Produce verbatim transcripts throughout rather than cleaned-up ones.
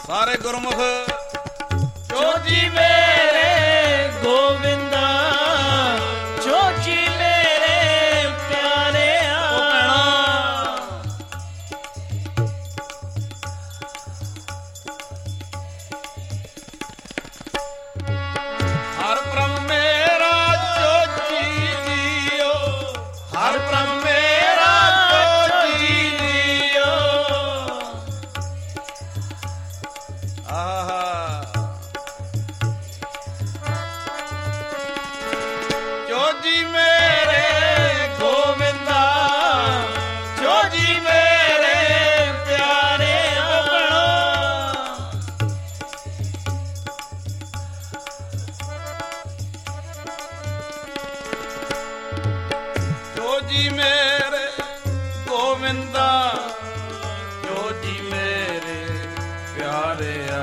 ਸਾਰੇ ਗੁਰਮੁਖ ਚੋਜੀ ਮੇਰੇ ਗੋਵਿੰਦਾ, ਚੋਜੀ ਮੇਰੇ ਪਿਆਰਿਆ। ਹਰ ਬ੍ਰਹਮ ਮੇਰਾ ਚੋਜੀ ਜੀਓ, ਹਰ ਬ੍ਰਹਮ ਮੇਰਾ ਚੋਜੀ ਜੀਓ। ਆਹਾ ਚੋਜੀ ਮੇਰੇ ਗੋਵਿੰਦਾ, ਚੋਜੀ ਮੇਰੇ ਪਿਆਰਿਆ। ਚੋਜੀ ਮੇਰੇ ਗੋਵਿੰਦਾ, ਚੋਜੀ ਮੇਰੇ ਪਿਆਰਿਆ।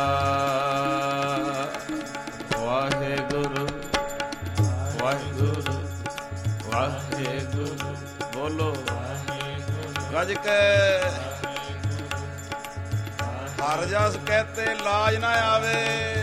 ਵਾਹਿਗੁਰੂ ਵਾਹਿਗੁਰੂ ਵਾਹਿਗੁਰੂ ਬੋਲੋ ਗੱਜ ਕੇ। ਹਰ ਜਸ ਕਹਤੇ ਲਾਜ ਨਾ ਆਵੇ,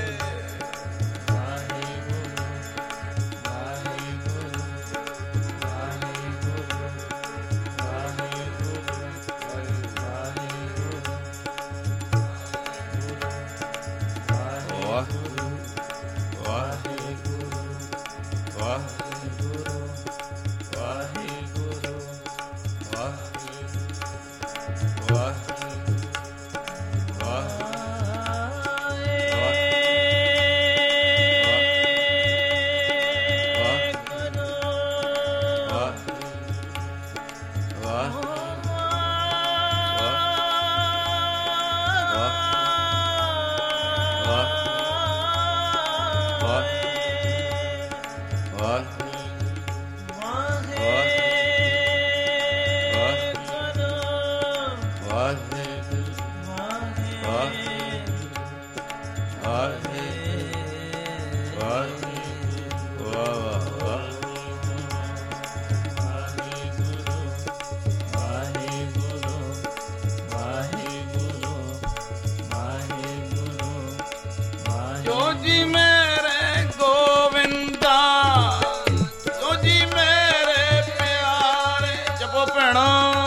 ਚੋਜੀ ਮੇਰੇ ਗੋਵਿੰਦਾ, ਚੋਜੀ ਮੇਰੇ ਪਿਆਰੇ। ਜਪੋ ਭੈਣੋ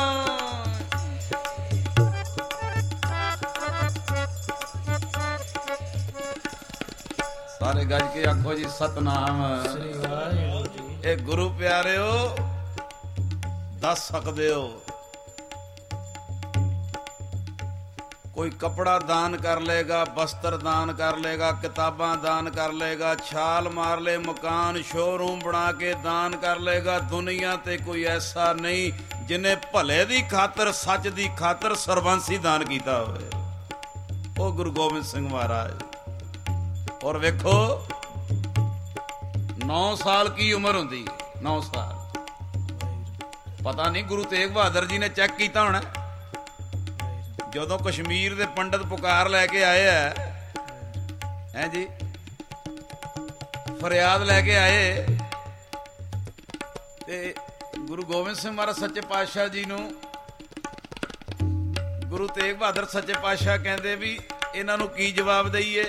ਸਾਰੇ ਗੱਜ ਕੇ ਆਖੋ ਜੀ ਸਤਨਾਮ ਸ੍ਰੀ ਵਾਹਿਗੁਰੂ ਜੀ। ਇਹ ਗੁਰੂ ਪਿਆਰਿਓ ਦੱਸ ਸਕਦੇ ਹੋ, ਕੋਈ ਕੱਪੜਾ ਦਾਨ ਕਰ ਲੇਗਾ, ਬਸਤਰ ਦਾਨ ਕਰ ਲੇਗਾ, ਕਿਤਾਬਾਂ ਦਾਨ ਕਰ ਲੇਗਾ, ਛਾਲ ਮਾਰ ਲੇ, ਮਕਾਨ ਸ਼ੋਰੂਮ ਬਣਾ ਕੇ ਦਾਨ ਕਰ ਲੇਗਾ। ਦੁਨੀਆ ਤੇ ਕੋਈ ਐਸਾ ਨਹੀਂ ਜਿਹਨੇ ਭਲੇ ਦੀ ਖਾਤਰ, ਸੱਚ ਦੀ ਖਾਤਰ ਸਰਬੰਸੀ ਦਾਨ ਕੀਤਾ ਹੋਵੇ। ਉਹ ਗੁਰੂ ਗੋਬਿੰਦ ਸਿੰਘ ਮਹਾਰਾਜ। ਔਰ ਵੇਖੋ ਨੌ ਸਾਲ ਕੀ ਉਮਰ ਹੁੰਦੀ, ਨੌ ਸਾਲ। ਪਤਾ ਨਹੀਂ ਗੁਰੂ ਤੇਗ ਬਹਾਦਰ ਜੀ ਨੇ ਚੈੱਕ ਕੀਤਾ ਹੋਣਾ ਜਦੋਂ ਕਸ਼ਮੀਰ ਦੇ ਪੰਡਤ ਪੁਕਾਰ ਲੈ ਕੇ ਆਏ ਹੈ, ਹੈਂ ਜੀ, ਫਰਿਆਦ ਲੈ ਕੇ ਆਏ ਤੇ ਗੁਰੂ ਗੋਬਿੰਦ ਸਿੰਘ ਮਹਾਰਾਜ ਸੱਚੇ ਪਾਤਸ਼ਾਹ ਜੀ ਨੂੰ, ਗੁਰੂ ਤੇਗ ਬਹਾਦਰ ਸੱਚੇ ਪਾਤਸ਼ਾਹ ਕਹਿੰਦੇ ਵੀ ਇਹਨਾਂ ਨੂੰ ਕੀ ਜਵਾਬ ਦਈਏ।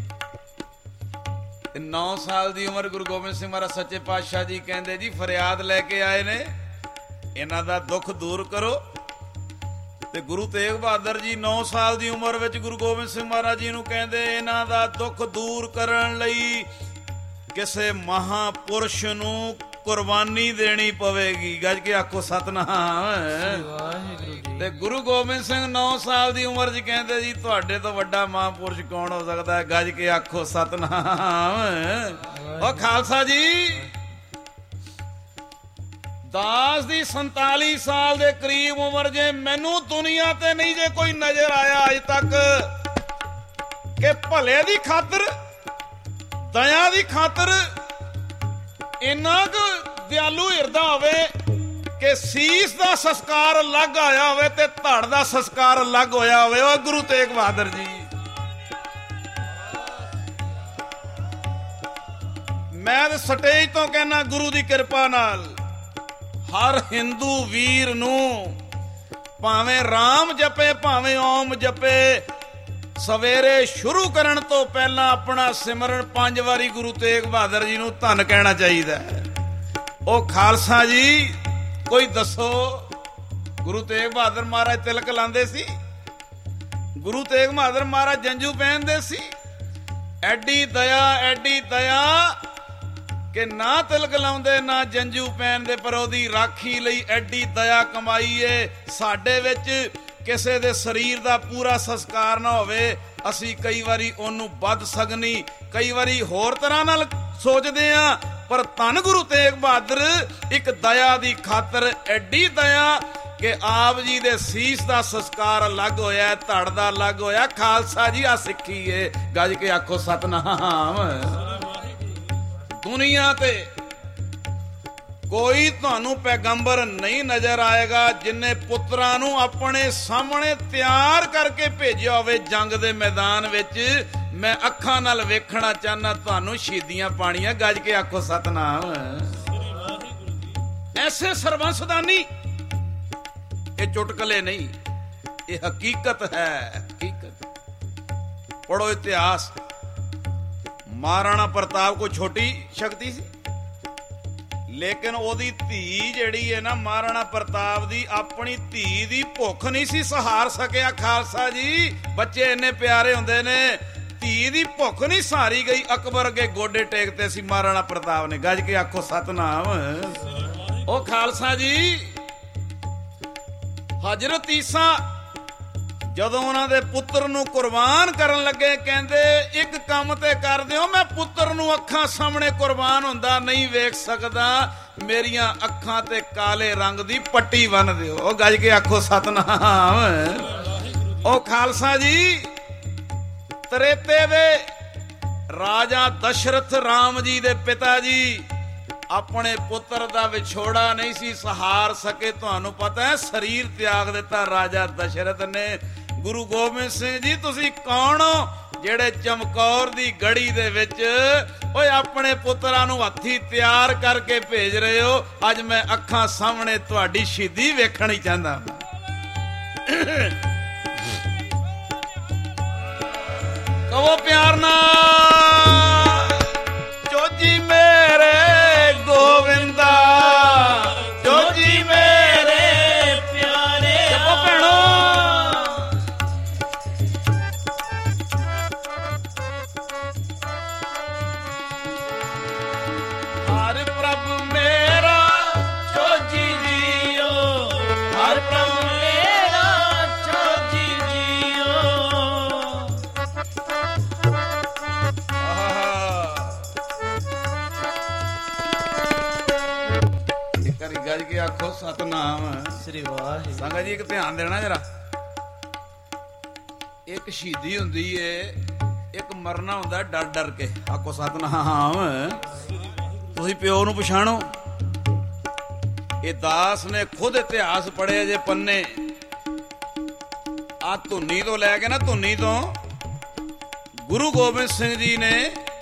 ਤੇ ਨੌ ਸਾਲ ਦੀ ਉਮਰ ਗੁਰੂ ਗੋਬਿੰਦ ਸਿੰਘ ਮਹਾਰਾਜ ਸੱਚੇ ਪਾਤਸ਼ਾਹ ਜੀ ਕਹਿੰਦੇ ਜੀ ਫਰਿਆਦ ਲੈ ਕੇ ਆਏ ਨੇ, ਇਹਨਾਂ ਦਾ ਦੁੱਖ ਦੂਰ ਕਰੋ। ਤੇ ਗੁਰੂ ਤੇਗ ਬਹਾਦਰ ਜੀ ਨੌ ਸਾਲ ਦੀ ਉਮਰ ਵਿੱਚ ਗੁਰੂ ਗੋਬਿੰਦ ਸਿੰਘ ਮਹਾਰਾਜ ਜੀ ਨੂੰ ਕਹਿੰਦੇ ਇਹਨਾਂ ਦਾ ਦੁੱਖ ਦੂਰ ਕਰਨ ਲਈ ਕਿਸੇ ਮਹਾਂਪੁਰਸ਼ ਨੂੰ ਕੁਰਬਾਨੀ ਦੇਣੀ ਪਵੇਗੀ। ਗੱਜ ਕੇ ਆਖੋ ਸਤਨਾਮ। ਤੇ ਗੁਰੂ ਗੋਬਿੰਦ ਸਿੰਘ ਨੌ ਸਾਲ ਦੀ ਉਮਰ 'ਚ ਕਹਿੰਦੇ ਜੀ ਤੁਹਾਡੇ ਤੋਂ ਵੱਡਾ ਮਹਾਂਪੁਰਸ਼ ਕੌਣ ਹੋ ਸਕਦਾ ਹੈ। ਗੱਜ ਕੇ ਆਖੋ ਸਤਨਾਮ। ਉਹ ਖਾਲਸਾ ਜੀ, ਦਾਸ ਦੀ ਸੰਤਾਲੀ ਸਾਲ ਦੇ ਕਰੀਬ ਉਮਰ ਜੇ ਮੈਨੂੰ ਦੁਨੀਆ ਤੇ ਨਹੀਂ ਜੇ ਕੋਈ ਨਜ਼ਰ ਆਇਆ ਅਜ ਤੱਕ ਕਿ ਭਲੇ ਦੀ ਖਾਤਰ, ਦਇਆ ਦੀ ਖਾਤਰ ਇੰਨਾ ਕੁ ਦਿਆਲੂ ਹਿਰਦਾ ਹੋਵੇ ਕਿ ਸੀਸ ਦਾ ਸੰਸਕਾਰ ਅਲੱਗ ਆਇਆ ਹੋਵੇ ਤੇ ਧੜ ਦਾ ਸੰਸਕਾਰ ਅਲੱਗ ਹੋਇਆ ਹੋਵੇ। ਉਹ ਗੁਰੂ ਤੇਗ ਬਹਾਦਰ ਜੀ। ਮੈਂ ਤੇ ਸਟੇਜ ਤੋਂ ਕਹਿਣਾ ਗੁਰੂ ਦੀ ਕਿਰਪਾ ਨਾਲ ਹਰ ਹਿੰਦੂ ਵੀਰ ਨੂੰ ਭਾਵੇਂ ਰਾਮ ਜਪੇ ਭਾਵੇਂ ਓਮ ਜਪੇ, ਸਵੇਰੇ ਸ਼ੁਰੂ ਕਰਨ ਤੋਂ ਪਹਿਲਾਂ ਆਪਣਾ ਸਿਮਰਨ ਪੰਜ ਵਾਰੀ ਗੁਰੂ ਤੇਗ ਬਹਾਦਰ ਜੀ ਨੂੰ ਧੰਨ ਕਹਿਣਾ ਚਾਹੀਦਾ ਹੈ। ਉਹ ਖਾਲਸਾ ਜੀ ਕੋਈ ਦੱਸੋ, ਗੁਰੂ ਤੇਗ ਬਹਾਦਰ ਮਹਾਰਾਜ ਤਿਲਕ ਲਾਉਂਦੇ ਸੀ? ਗੁਰੂ ਤੇਗ ਬਹਾਦਰ ਮਹਾਰਾਜ ਜੰਝੂ ਪਹਿਨਦੇ ਸੀ? ਐਡੀ ਦਇਆ, ਐਡੀ ਦਇਆ ਕਿ ਨਾ ਤਿਲਕ ਲਾਉਂਦੇ ਨਾ ਜੰਝੂ ਪਹਿਨਦੇ, ਪਰ ਉਹਦੀ ਰਾਖੀ ਲਈ ਐਡੀ ਦਇਆ ਕਮਾਈ ਏ। ਸਾਡੇ ਵਿੱਚ ਕਿਸੇ ਦੇ ਸਰੀਰ ਦਾ ਪੂਰਾ ਸੰਸਕਾਰ ਨਾ ਹੋਵੇ, ਅਸੀਂ ਕਈ ਵਾਰੀ ਉਹਨੂੰ ਵੱਧ ਸਕਣੀ, ਕਈ ਵਾਰੀ ਹੋਰ ਤਰ੍ਹਾਂ ਨਾਲ ਸੋਚਦੇ ਆ, ਪਰ ਧੰਨ ਗੁਰੂ ਤੇਗ ਬਹਾਦਰ ਇੱਕ ਦਇਆ ਦੀ ਖਾਤਰ ਐਡੀ ਦਇਆ ਕਿ ਆਪ ਜੀ ਦੇ ਸੀਸ ਦਾ ਸੰਸਕਾਰ ਅਲੱਗ ਹੋਇਆ, ਧੜ ਦਾ ਅਲੱਗ ਹੋਇਆ। ਖਾਲਸਾ ਜੀ ਆ ਸਿੱਖੀ ਏ, ਗੱਜ ਕੇ ਆਖੋ ਸਤਨਾਮ। ਦੁਨੀਆ ਤੇ ਕੋਈ ਤੁਹਾਨੂੰ ਪੈਗੰਬਰ ਨਹੀਂ ਨਜ਼ਰ ਆਏਗਾ ਜਿਨੇ ਪੁੱਤਰਾਂ ਨੂੰ ਆਪਣੇ ਸਾਹਮਣੇ ਤਿਆਰ ਕਰਕੇ ਭੇਜਿਆ ਹੋਵੇ ਜੰਗ ਦੇ ਮੈਦਾਨ ਵਿੱਚ। ਮੈਂ ਅੱਖਾਂ ਨਾਲ ਵੇਖਣਾ ਚਾਹਨਾ ਤੁਹਾਨੂੰ ਸ਼ਹੀਦੀਆਂ ਪਾਣੀਆਂ, ਗੱਜ ਕੇ ਆਖੋ ਸਤਨਾਮ। ਐਸੇ ਸਰਬੰਸਦਾਨੀ, ਇਹ ਚੁਟਕਲੇ ਨਹੀਂ, ਇਹ ਹਕੀਕਤ ਹੈ, ਹਕੀਕਤ। ਪੜੋ ਇਤਿਹਾਸ। ਮਹਾਰਾਣਾ ਪ੍ਰਤਾਪ ਕੋਈ ਛੋਟੀ ਸ਼ਕਤੀ ਸੀ, ਲੇਕਿਨ ਉਹਦੀ ਧੀ ਜਿਹੜੀ ਹੈ ਨਾ, ਮਹਾਰਾਣਾ ਪ੍ਰਤਾਪ ਦੀ, ਆਪਣੀ ਧੀ ਦੀ ਭੁੱਖ ਨਹੀਂ ਸੀ ਸਹਾਰ ਸਕਿਆ। ਖਾਲਸਾ ਜੀ ਬੱਚੇ ਇੰਨੇ ਪਿਆਰੇ ਹੁੰਦੇ ਨੇ, ਧੀ ਦੀ ਭੁੱਖ ਨਹੀਂ ਸਹਾਰੀ ਗਈ। ਅਕਬਰ ਅੱਗੇ ਗੋਡੇ ਟੇਕਦੇ ਸੀ ਮਹਾਰਾਣਾ ਪ੍ਰਤਾਪ ਨੇ, ਗੱਜ ਕੇ ਆਖੋ ਸਤਨਾਮ। ਉਹ ਖਾਲਸਾ ਜੀ ਹਜ਼ਰਤ ਈਸਾ ਜਦੋਂ ਉਹਨਾਂ ਦੇ ਪੁੱਤਰ ਨੂੰ ਕੁਰਬਾਨ ਕਰਨ ਲੱਗੇ, ਕਹਿੰਦੇ ਇੱਕ ਕੰਮ ਤੇ ਕਰ ਦਿਓ, ਮੈਂ ਪੁੱਤਰ ਨੂੰ ਅੱਖਾਂ ਸਾਹਮਣੇ ਕੁਰਬਾਨ ਹੁੰਦਾ ਨਹੀਂ ਵੇਖ ਸਕਦਾ, ਮੇਰੀਆਂ ਅੱਖਾਂ ਤੇ ਕਾਲੇ ਰੰਗ ਦੀ ਪੱਟੀ ਬੰਨ੍ਹ ਦਿਓ। ਉਹ ਗੱਜ ਕੇ ਆਖੋ ਸਤਨਾਮ। ਉਹ ਖਾਲਸਾ ਜੀ ਤ੍ਰੇਤੇ ਦੇ ਰਾਜਾ ਦਸ਼ਰਥ ਰਾਮ ਜੀ ਦੇ ਪਿਤਾ ਜੀ ਆਪਣੇ ਪੁੱਤਰ ਦਾ ਵਿਛੋੜਾ ਨਹੀਂ ਸੀ ਸਹਾਰ ਸਕੇ। ਤੁਹਾਨੂੰ ਪਤਾ ਹੈ ਸਰੀਰ ਤਿਆਗ ਦਿੱਤਾ ਰਾਜਾ ਦਸ਼ਰਥ ਨੇ। ਗੁਰੂ ਗੋਬਿੰਦ ਸਿੰਘ ਜੀ ਤੁਸੀਂ ਕੌਣ ਹੋ ਜਿਹੜੇ ਚਮਕੌਰ ਦੀ ਗੜੀ ਦੇ ਵਿੱਚ ਓਏ ਆਪਣੇ ਪੁੱਤਰਾਂ ਨੂੰ ਹੱਥੀ ਤਿਆਰ ਕਰਕੇ ਭੇਜ ਰਹੇ ਹੋ? ਅੱਜ ਮੈਂ ਅੱਖਾਂ ਸਾਹਮਣੇ ਤੁਹਾਡੀ ਸ਼ਹੀਦੀ ਵੇਖਣੀ ਚਾਹੁੰਦਾ। ਕਹੋ ਪਿਆਰ ਨਾਲ, ਚੋਜੀ ਮੇਰੇ ਗੋਵਿੰਦਾ, ਚੋਜੀ ਮੇਰੇ ਪਿਆਰੇ। ਜਪੋ ਭੈਣੋ। ਹਰ ਪ੍ਰਭ ਮੇਰਾ ਚੋਜੀ ਜੀਓ, ਹਰ ਪ੍ਰਭ ਮੇਰਾ ਚੋਜੀ ਜੀਓ। ਗੱਜ ਕੇ ਆਖੋ ਸਤਨਾਮ ਸ੍ਰੀ ਵਾਹਿਗੁਰੂ। ਸੰਗਤ ਜੀ ਇੱਕ ਧਿਆਨ ਦੇਣਾ ਜਰਾ, ਇੱਕ ਸ਼ਹੀਦੀ ਹੁੰਦੀ ਏ, ਇੱਕ ਮਰਨਾ ਹੁੰਦਾ ਡਰ ਡਰ ਕੇ। ਆਖੋ ਸਤਨਾਮ। ਤੁਸੀਂ ਪਿਓ ਨੂੰ ਪਛਾਣੋ। ਇਹ ਦਾਸ ਨੇ ਖੁਦ ਇਤਿਹਾਸ ਪੜ੍ਹੇ ਜੇ ਪੰਨੇ। ਆ ਧੁੰਨੀ ਤੋਂ ਲੈ ਕੇ ਨਾ, ਧੁੰਨੀ ਤੋਂ ਗੁਰੂ ਗੋਬਿੰਦ ਸਿੰਘ ਜੀ ਨੇ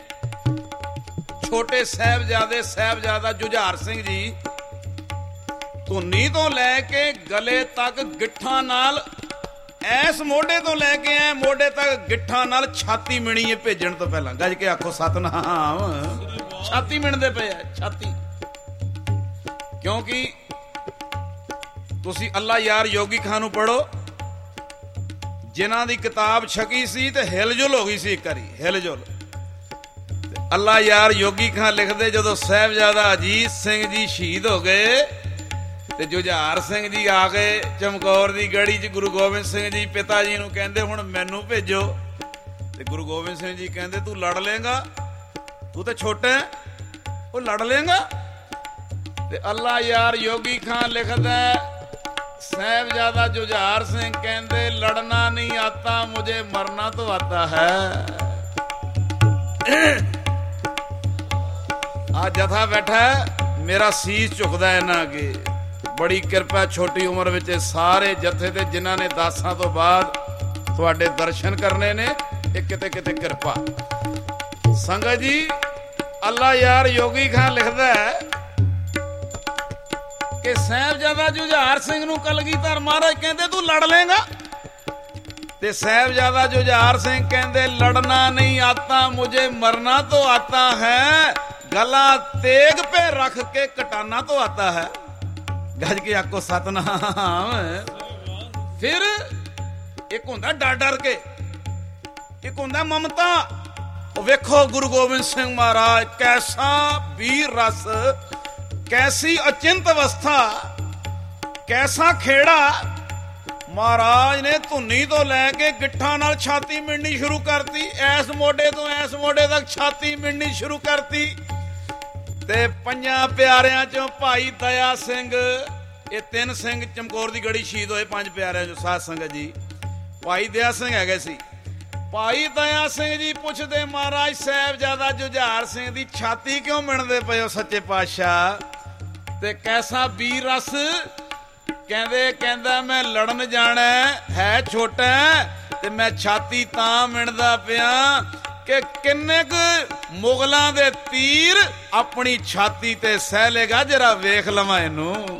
ਛੋਟੇ ਸਾਹਿਬਜ਼ਾਦੇ, ਸਾਹਿਬਜ਼ਾਦਾ ਜੁਝਾਰ ਸਿੰਘ ਜੀ, ਧੁੰਨੀ ਤੋਂ ਲੈ ਕੇ ਗਲੇ ਤੱਕ ਗਿੱਠਾਂ ਨਾਲ, ਐਸ ਮੋਢੇ ਤੋਂ ਲੈ ਕੇ ਐ ਮੋਢੇ ਤੱਕ ਗਿੱਠਾਂ ਨਾਲ ਛਾਤੀ ਮਿਣੀ ਹੈ ਭੇਜਣ ਤੋਂ ਪਹਿਲਾਂ। ਗੱਜ ਕੇ ਆਖੋ ਸਤਨਾਮ। ਛਾਤੀ ਮਿਣਦੇ ਪਏ ਆ, ਛਾਤੀ। ਕਿਉਂਕਿ ਤੁਸੀਂ ਅੱਲਾ ਯਾਰ ਯੋਗੀ ਖਾਨ ਨੂੰ ਪੜੋ, ਜਿਨ੍ਹਾਂ ਦੀ ਕਿਤਾਬ ਛਕੀ ਸੀ ਤੇ ਹਿਲਜੁਲ ਹੋ ਗਈ ਸੀ ਇੱਕ ਵਾਰੀ, ਹਿਲਜੁਲ। ਅੱਲਾ ਯਾਰ ਯੋਗੀ ਖਾਨ ਲਿਖਦੇ, ਜਦੋਂ ਸਾਹਿਬਜ਼ਾਦਾ ਅਜੀਤ ਸਿੰਘ ਜੀ ਸ਼ਹੀਦ ਹੋ ਗਏ ਤੇ ਜੁਝਾਰ ਸਿੰਘ ਜੀ ਆ ਗਏ ਚਮਕੌਰ ਦੀ ਗੜੀ 'ਚ, ਗੁਰੂ ਗੋਬਿੰਦ ਸਿੰਘ ਜੀ ਪਿਤਾ ਜੀ ਨੂੰ ਕਹਿੰਦੇ ਹੁਣ ਮੈਨੂੰ ਭੇਜੋ। ਤੇ ਗੁਰੂ ਗੋਬਿੰਦ ਸਿੰਘ ਜੀ ਕਹਿੰਦੇ ਤੂੰ ਲੜ ਲੇਗਾ, ਤੂੰ ਤਾਂ ਛੋਟਾ ਹੈ, ਉਹ ਲੜ ਲੇਗਾ। ਤੇ ਅੱਲਾ ਯਾਰ ਯੋਗੀ ਖਾਨ ਲਿਖਦਾ, ਸਾਹਿਬਜ਼ਾਦਾ ਜੁਝਾਰ ਸਿੰਘ ਕਹਿੰਦੇ ਲੜਨਾ ਨਹੀਂ ਆਤਾ ਮੁਝੇ ਮਰਨਾ ਤੋਂ ਆਤਾ ਹੈ। ਆ ਜਥਾ ਬੈਠਾ, ਮੇਰਾ ਸੀਸ ਝੁਕਦਾ ਇਹਨਾਂ ਅੱਗੇ। ਬੜੀ ਕਿਰਪਾ ਛੋਟੀ ਉਮਰ ਵਿੱਚ ਸਾਰੇ ਜਥੇ ਤੇ ਜਿਨ੍ਹਾਂ ਨੇ ਦਾਸਾਂ ਤੋਂ ਬਾਅਦ ਤੁਹਾਡੇ ਦਰਸ਼ਨ ਕਰਨੇ ਨੇ, ਇਹ ਕਿਤੇ ਕਿਤੇ ਕਿਰਪਾ। ਸੰਗਤ ਜੀ ਅੱਲਾ ਯਾਰ ਯੋਗੀ ਖਾਨ ਲਿਖਦਾ ਹੈ ਕਿ ਸਾਹਿਬਜ਼ਾਦਾ ਜੁਝਾਰ ਸਿੰਘ ਨੂੰ ਕਲਗੀਧਰ ਮਹਾਰਾਜ ਕਹਿੰਦੇ ਤੂੰ ਲੜ ਲੇਗਾ। ਤੇ ਸਾਹਿਬਜ਼ਾਦਾ ਜੁਝਾਰ ਸਿੰਘ ਕਹਿੰਦੇ ਲੜਨਾ ਨਹੀਂ ਆਤਾ ਮੁਝੇ ਮਰਨਾ ਤੋਂ ਆਤਾ ਹੈ, ਗਲਾ ਤੇਗ ਪੇ ਰੱਖ ਕੇ ਕਟਾਨਾ ਤੋਂ ਆਤਾ ਹੈ। ਗੱਜ ਕੇ ਆਖੋ ਸਤਨਾਮ। ਫਿਰ ਇੱਕ ਹੁੰਦਾ ਡਰ ਡਰ ਕੇ, ਇੱਕ ਹੁੰਦਾ ਮਮਤਾ। ਉਹ ਵੇਖੋ ਗੁਰੂ ਗੋਬਿੰਦ ਸਿੰਘ ਮਹਾਰਾਜ ਕੈਸਾ ਵੀਰ ਰਸ, ਕੈਸੀ ਅਚਿੰਤ ਅਵਸਥਾ, ਕੈਸਾ ਖੇੜਾ। ਮਹਾਰਾਜ ਨੇ ਧੁੰਨੀ ਤੋਂ ਲੈ ਕੇ ਗਿੱਠਾਂ ਨਾਲ ਛਾਤੀ ਮਿਣਨੀ ਸ਼ੁਰੂ ਕਰਤੀ, ਐਸ ਮੋਢੇ ਤੋਂ ਐਸ ਮੋਢੇ ਤੱਕ ਛਾਤੀ ਮਿਣਨੀ ਸ਼ੁਰੂ ਕਰਤੀ। ਤੇ ਪੰਜਾਂ ਪਿਆਰਿਆਂ ਚੋਂ ਭਾਈ ਦਇਆ ਸਿੰਘ, ਇਹ ਤਿੰਨ ਸਿੰਘ ਚਮਕੌਰ ਦੀ ਗੜੀ ਸ਼ਹੀਦ ਹੋਏ ਪੰਜ ਪਿਆਰਿਆਂ ਚੋਂ ਸਾਧ ਸੰਗਤ ਜੀ। ਭਾਈ ਦਇਆ ਸਿੰਘ ਹੈਗੇ ਸੀ। ਭਾਈ ਦਇਆ ਸਿੰਘ ਜੀ ਪੁੱਛਦੇ ਮਹਾਰਾਜ ਸਾਹਿਬਜ਼ਾਦਾ ਜੁਝਾਰ ਸਿੰਘ ਦੀ ਛਾਤੀ ਕਿਉਂ ਮਿਣਦੇ ਪਏ ਹੋ ਸੱਚੇ ਪਾਤਸ਼ਾਹ? ਤੇ ਕੈਸਾ ਵੀਰ ਰਸ, ਕਹਿੰਦੇ ਕਹਿੰਦਾ ਮੈਂ ਲੜਨ ਜਾਣਾ ਹੈ ਛੋਟਾ, ਤੇ ਮੈਂ ਛਾਤੀ ਤਾਂ ਮਿਣਦਾ ਪਿਆ ਕਿ ਕਿੰਨੇ ਕੁ ਮੁਗਲਾਂ ਦੇ ਤੀਰ ਆਪਣੀ ਛਾਤੀ ਤੇ ਸਹਿ ਲੇਗਾ, ਜਰਾ ਵੇਖ ਲਵਾਂ ਇਹਨੂੰ।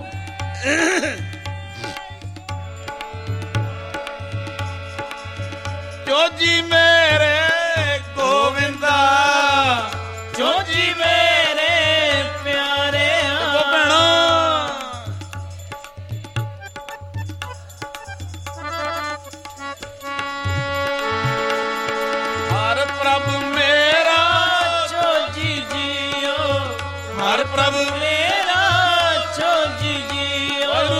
ਜੋਜੀ ਮੇਰੇ ਗੋਵਿੰਦਾ, ਜੋਜੀ ਮੇਰੇ ਪਿਆਰਿਆਂ, ਹਰ ਪ੍ਰਭ ਮੇਰਾ ਜੋਜੀ ਜੀਓ, ਹਰ ਪ੍ਰਭ ਮੇਰਾ ਜੋਜੀ ਜੀਓ।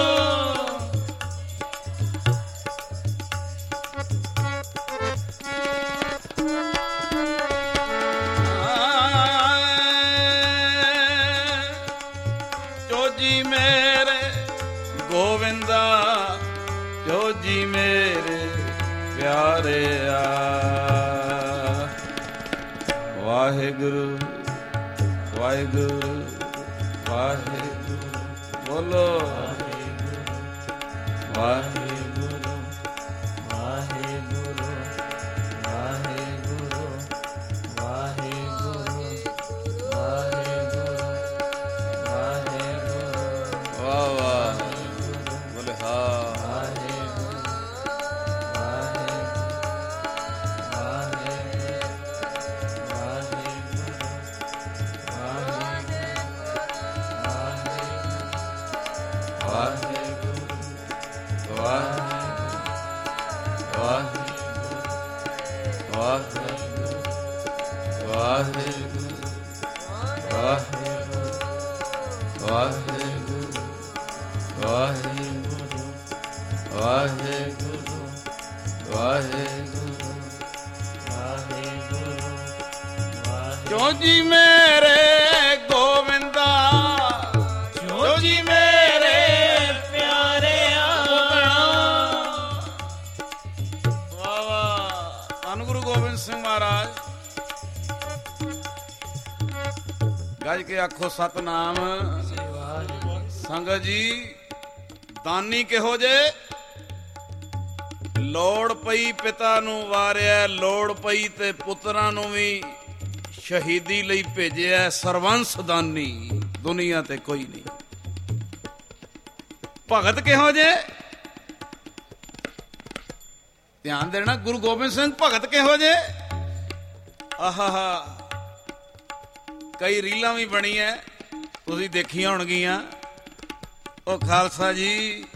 ਜੋਜੀ ਮੇਰੇ ਗੋਵਿੰਦਾ, ਜੋਜੀ ਮੇਰੇ ਪਿਆਰਿਆ। ਵਾਹਿਗੁਰੂ ਵਾਹਿਗੁਰੂ ਵਾਹਿਗੁਰੂ, ਬੋਲੋ ਵਾਹਿਗੁਰੂ ਵਾਹਿਗੁਰੂ ਵਾਹਿਗੁਰੂ ਵਾਹਿਗੁਰੂ ਵਾਹਿਗੁਰੂ ਵਾਹਿਗੁਰੂ ਵਾਹਿਗੁਰੂ। ਵਾਹ ਵਾਹ, ਬੋਲੇ ਹਾਂ। ਜੋਜੀ ਮੇਰੇ ਗੋਵਿੰਦਾ, ਜੋਜੀ ਮੇਰੇ ਪਿਆਰਿਆਂ। ਵਾਹ ਵਾਹ, ਧੰਨ ਗੁਰੂ ਗੋਬਿੰਦ ਸਿੰਘ ਮਹਾਰਾਜ। ਗੱਜ ਕੇ ਆਖੋ ਸਤਨਾਮ। ਸੰਗਤ ਜੀ, ਦਾਨੀ ਕਿਹੋ ਜੇ? ਲੋੜ ਪਈ ਪਿਤਾ ਨੂੰ ਵਾਰਿਆ, ਲੋੜ ਪਈ ਤੇ ਪੁੱਤਰਾਂ ਨੂੰ ਵੀ ਸ਼ਹੀਦੀ ਲਈ ਭੇਜਿਆ। ਸਰਵੰਸ ਦਾਨੀ ਦੁਨੀਆ ਤੇ ਕੋਈ ਨਹੀਂ। ਭਗਤ ਕਿਹੋ ਜੇ? ਧਿਆਨ ਦੇਣਾ, ਗੁਰੂ ਗੋਬਿੰਦ ਸਿੰਘ ਭਗਤ ਕਿਹੋ ਜੇ? ਆਹਾ, ਕਈ ਰੀਲਾਂ ਵੀ ਬਣੀਆਂ, ਤੁਸੀਂ ਦੇਖੀਆਂ ਹੋਣਗੀਆਂ। ਉਹ ਖਾਲਸਾ ਜੀ,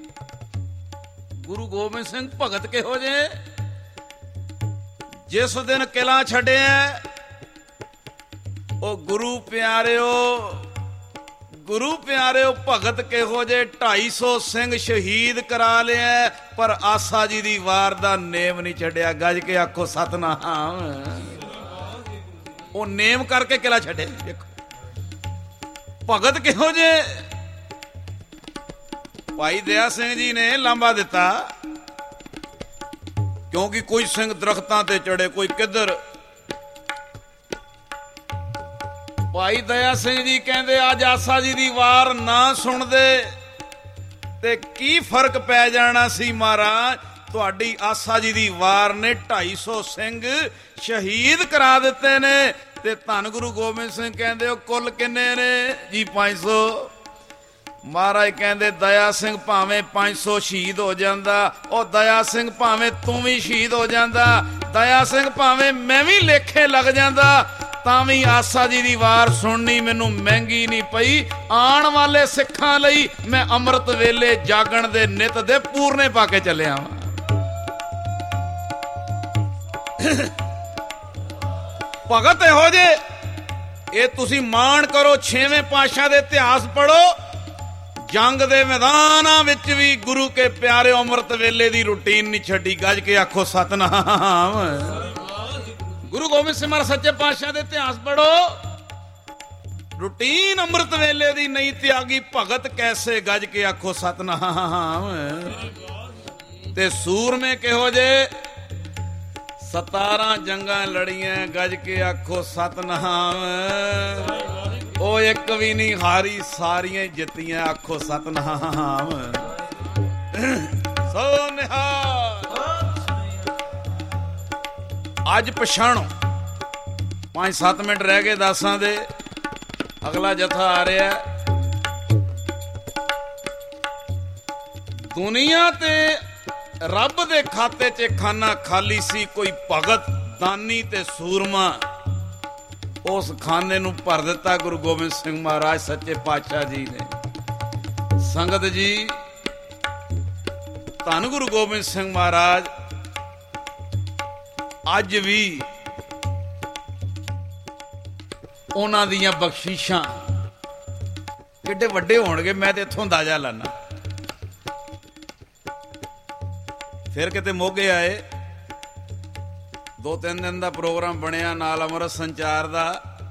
ਗੁਰੂ ਗੋਬਿੰਦ ਸਿੰਘ ਭਗਤ ਕਿਹੋ ਜੇ? ਜਿਸ ਦਿਨ ਕਿਲਾ ਛੱਡਿਆ, ਉਹ ਗੁਰੂ ਪਿਆਰਿਓ, ਗੁਰੂ ਪਿਆਰਿਓ ਭਗਤ ਕਿਹੋ ਜੇ? ਢਾਈ ਸੌ ਸਿੰਘ ਸ਼ਹੀਦ ਕਰਾ ਲਿਆ, ਪਰ ਆਸਾ ਜੀ ਦੀ ਵਾਰ ਦਾ ਨੇਮ ਨਹੀਂ ਛੱਡਿਆ। ਗੱਜ ਕੇ ਆਖੋ ਸਤਨਾਮ। ਉਹ ਨੇਮ ਕਰਕੇ ਕਿਲਾ ਛੱਡੇ। ਦੇਖੋ ਭਗਤ ਕਿਹੋ ਜੇ? ਭਾਈ ਦਇਆ ਸਿੰਘ ਜੀ ਨੇ ਲਾਂਭਾ ਦਿੱਤਾ, ਕਿਉਂਕਿ ਕੋਈ ਸਿੰਘ ਦਰਖਤਾਂ ਤੇ ਚੜੇ, ਕੋਈ ਕਿੱਧਰ। ਭਾਈ ਦਇਆ ਸਿੰਘ ਜੀ ਕਹਿੰਦੇ ਅੱਜ ਆਸਾ ਜੀ ਦੀ ਵਾਰ ਨਾ ਸੁਣਦੇ ਤੇ ਕੀ ਫਰਕ ਪੈ ਜਾਣਾ ਸੀ ਮਹਾਰਾਜ। ਤੁਹਾਡੀ ਆਸਾ ਜੀ ਦੀ ਵਾਰ ਨੇ ਢਾਈ ਸੌ ਸਿੰਘ ਸ਼ਹੀਦ ਕਰਾ ਦਿੱਤੇ ਨੇ। ਤੇ ਧੰਨ ਗੁਰੂ ਗੋਬਿੰਦ ਸਿੰਘ ਕਹਿੰਦੇ ਉਹ ਕੁੱਲ ਕਿੰਨੇ ਨੇ ਜੀ? ਪੰਜ ਸੌ। ਮਹਾਰਾਜ ਕਹਿੰਦੇ ਦਇਆ ਸਿੰਘ ਭਾਵੇਂ ਪੰਜ ਸੌ ਸ਼ਹੀਦ ਹੋ ਜਾਂਦਾ, ਉਹ ਦਇਆ ਸਿੰਘ ਭਾਵੇਂ ਤੂੰ ਵੀ ਸ਼ਹੀਦ ਹੋ ਜਾਂਦਾ, ਦਇਆ ਸਿੰਘ ਭਾਵੇਂ ਮੈਂ ਵੀ ਲੇਖੇ ਲੱਗ ਜਾਂਦਾ, ਤਾਂ ਵੀ ਆਸਾ ਜੀ ਦੀ ਵਾਰ ਸੁਣਨੀ ਮੈਨੂੰ ਮਹਿੰਗੀ ਨਹੀਂ ਪਈ। ਆਉਣ ਵਾਲੇ ਸਿੱਖਾਂ ਲਈ ਮੈਂ ਅੰਮ੍ਰਿਤ ਵੇਲੇ ਜਾਗਣ ਦੇ ਨਿਤ ਦੇ ਪੂਰਨੇ ਪਾ ਕੇ ਚੱਲਿਆ ਵਾਂ। ਭਗਤ ਇਹੋ ਜੇ, ਇਹ ਤੁਸੀਂ ਮਾਣ ਕਰੋ। ਛੇਵੇਂ ਪਾਤਸ਼ਾਹ ਦੇ ਇਤਿਹਾਸ ਪੜੋ, ਜੰਗ ਦੇ ਮੈਦਾਨਾਂ ਵਿੱਚ ਵੀ ਗੁਰੂ ਕੇ ਪਿਆਰੇ ਅੰਮ੍ਰਿਤ ਵੇਲੇ ਦੀ ਰੂਟੀਨ ਨਹੀਂ ਛੱਡੀ। ਗੱਜ ਕੇ ਆਖੋ ਸਤਨਾਮ। ਗੁਰੂ ਗੋਬਿੰਦ ਸਿੰਘ ਮਹਾਰਾਜ ਸੱਚੇ ਪਾਤਸ਼ਾਹ ਦੇ ਇਤਿਹਾਸ ਪੜੋ, ਰੂਟੀਨ ਅੰਮ੍ਰਿਤ ਵੇਲੇ ਦੀ ਨਹੀਂ ਤਿਆਗੀ। ਭਗਤ ਕੈਸੇ, ਗੱਜ ਕੇ ਆਖੋ ਸਤਨਾਮ। ਤੇ ਸੂਰਮੇ ਕਿਹੋ ਜੇ, ਸਤਾਰਾਂ ਜੰਗਾਂ ਲੜੀਆਂ, ਗੱਜ ਕੇ ਆਖੋ ਸਤਨਾਮ। ਉਹ ਇੱਕ ਵੀ ਨਹੀਂ ਹਾਰੀ, ਸਾਰੀਆਂ ਜਿੱਤੀਆਂ, ਆਖੋ ਸਤਨਾਮ। ਸੋ ਨਿਹਾਲ। ਅੱਜ ਪਛਾਣੋ, ਪੰਜ ਸੱਤ ਮਿੰਟ ਰਹਿ ਗਏ ਦਾਸਾਂ ਦੇ, ਅਗਲਾ ਜਥਾ ਆ ਰਿਹਾ। ਦੁਨੀਆ ਤੇ ਰੱਬ ਦੇ ਖਾਤੇ 'ਚ ਖਾਨਾ ਖਾਲੀ ਸੀ, ਕੋਈ ਭਗਤ ਦਾਨੀ ਤੇ ਸੂਰਮਾ ਉਸ ਖਾਨੇ ਨੂੰ ਭਰ ਦਿੱਤਾ ਗੁਰੂ ਗੋਬਿੰਦ ਸਿੰਘ ਮਹਾਰਾਜ ਸੱਚੇ ਪਾਤਸ਼ਾਹ ਜੀ ਨੇ। ਸੰਗਤ ਜੀ, ਧੰਨ ਗੁਰੂ ਗੋਬਿੰਦ ਸਿੰਘ ਮਹਾਰਾਜ ਅੱਜ ਵੀ ਉਹਨਾਂ ਦੀਆਂ ਬਖਸ਼ਿਸ਼ਾਂ ਕਿੱਡੇ ਵੱਡੇ ਹੋਣਗੇ, ਮੈਂ ਤੇ ਇੱਥੋਂ ਅੰਦਾਜ਼ਾ ਲਾਨਾ। ਫਿਰ ਕਿਤੇ ਮੋਗੇ ਆਏ, ਦੋ ਤਿੰਨ ਦਿਨ ਦਾ ਪ੍ਰੋਗਰਾਮ ਬਣਿਆ, ਨਾਲ ਅੰਮ੍ਰਿਤ ਸੰਚਾਰ ਦਾ।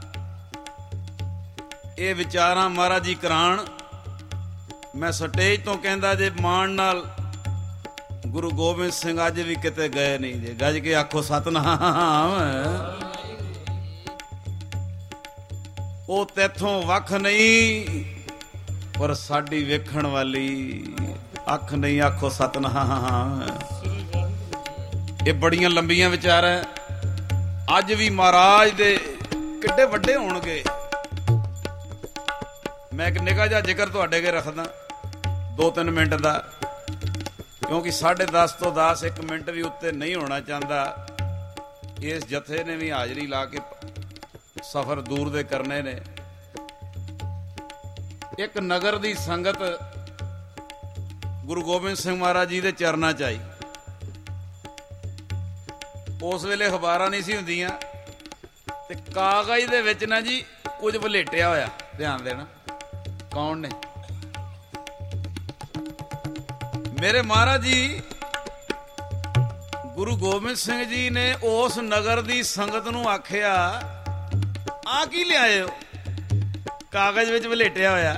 ਇਹ ਵਿਚਾਰਾਂ ਮਹਾਰਾਜ ਜੀ ਕਰਾਣ। ਮੈਂ ਸਟੇਜ ਤੋਂ ਕਹਿੰਦਾ ਜੇ ਮਾਣ ਨਾਲ ਗੁਰੂ ਗੋਬਿੰਦ ਸਿੰਘ ਅੱਜ ਵੀ ਕਿਤੇ ਗਏ ਨਹੀਂ ਜੇ, ਗੱਜ ਕੇ ਆਖੋ ਸਤਨਾਮ। ਉਹ ਤੇਥੋਂ ਵੱਖ ਨਹੀਂ, ਪਰ ਸਾਡੀ ਵੇਖਣ ਵਾਲੀ ਅੱਖ ਨਹੀਂ, ਆਖੋ ਸਤਨਾਮ। ਇਹ ਬੜੀਆਂ ਲੰਬੀਆਂ ਵਿਚਾਰਾਂ, ਅੱਜ ਵੀ ਮਹਾਰਾਜ ਦੇ ਕਿੱਡੇ ਵੱਡੇ ਹੋਣਗੇ। ਮੈਂ ਇੱਕ ਨਿੱਘਾ ਜਿਹਾ ਜ਼ਿਕਰ ਤੁਹਾਡੇ ਅੱਗੇ ਰੱਖਦਾ, ਦੋ ਤਿੰਨ ਮਿੰਟ ਦਾ, ਕਿਉਂਕਿ ਸਾਢੇ ਦਸ ਤੋਂ ਦਸ ਇੱਕ ਮਿੰਟ ਵੀ ਉੱਤੇ ਨਹੀਂ ਹੋਣਾ ਚਾਹੁੰਦਾ। ਇਸ ਜਥੇ ਨੇ ਵੀ ਹਾਜ਼ਰੀ ਲਾ ਕੇ ਸਫ਼ਰ ਦੂਰ ਦੇ ਕਰਨੇ ਨੇ। ਇੱਕ ਨਗਰ ਦੀ ਸੰਗਤ ਗੁਰੂ ਗੋਬਿੰਦ ਸਿੰਘ ਮਹਾਰਾਜ ਜੀ ਦੇ ਚਰਨਾਂ 'ਚ ਆਈ। ਉਸ ਵੇਲੇ ਅਖਬਾਰਾਂ ਨਹੀਂ ਸੀ ਹੁੰਦੀਆਂ, ਤੇ ਕਾਗਜ਼ ਦੇ ਵਿੱਚ ਨਾ ਜੀ ਕੁਝ ਵਲੇਟਿਆ ਹੋਇਆ, ਧਿਆਨ ਦੇਣਾ ਕੌਣ ਨੇ। ਮੇਰੇ ਮਹਾਰਾਜ ਜੀ ਗੁਰੂ ਗੋਬਿੰਦ ਸਿੰਘ ਜੀ ਨੇ ਉਸ ਨਗਰ ਦੀ ਸੰਗਤ ਨੂੰ ਆਖਿਆ, ਆ ਕੀ ਲਿਆਏ ਹੋ? ਕਾਗਜ਼ ਵਿੱਚ ਵਲੇਟਿਆ ਹੋਇਆ।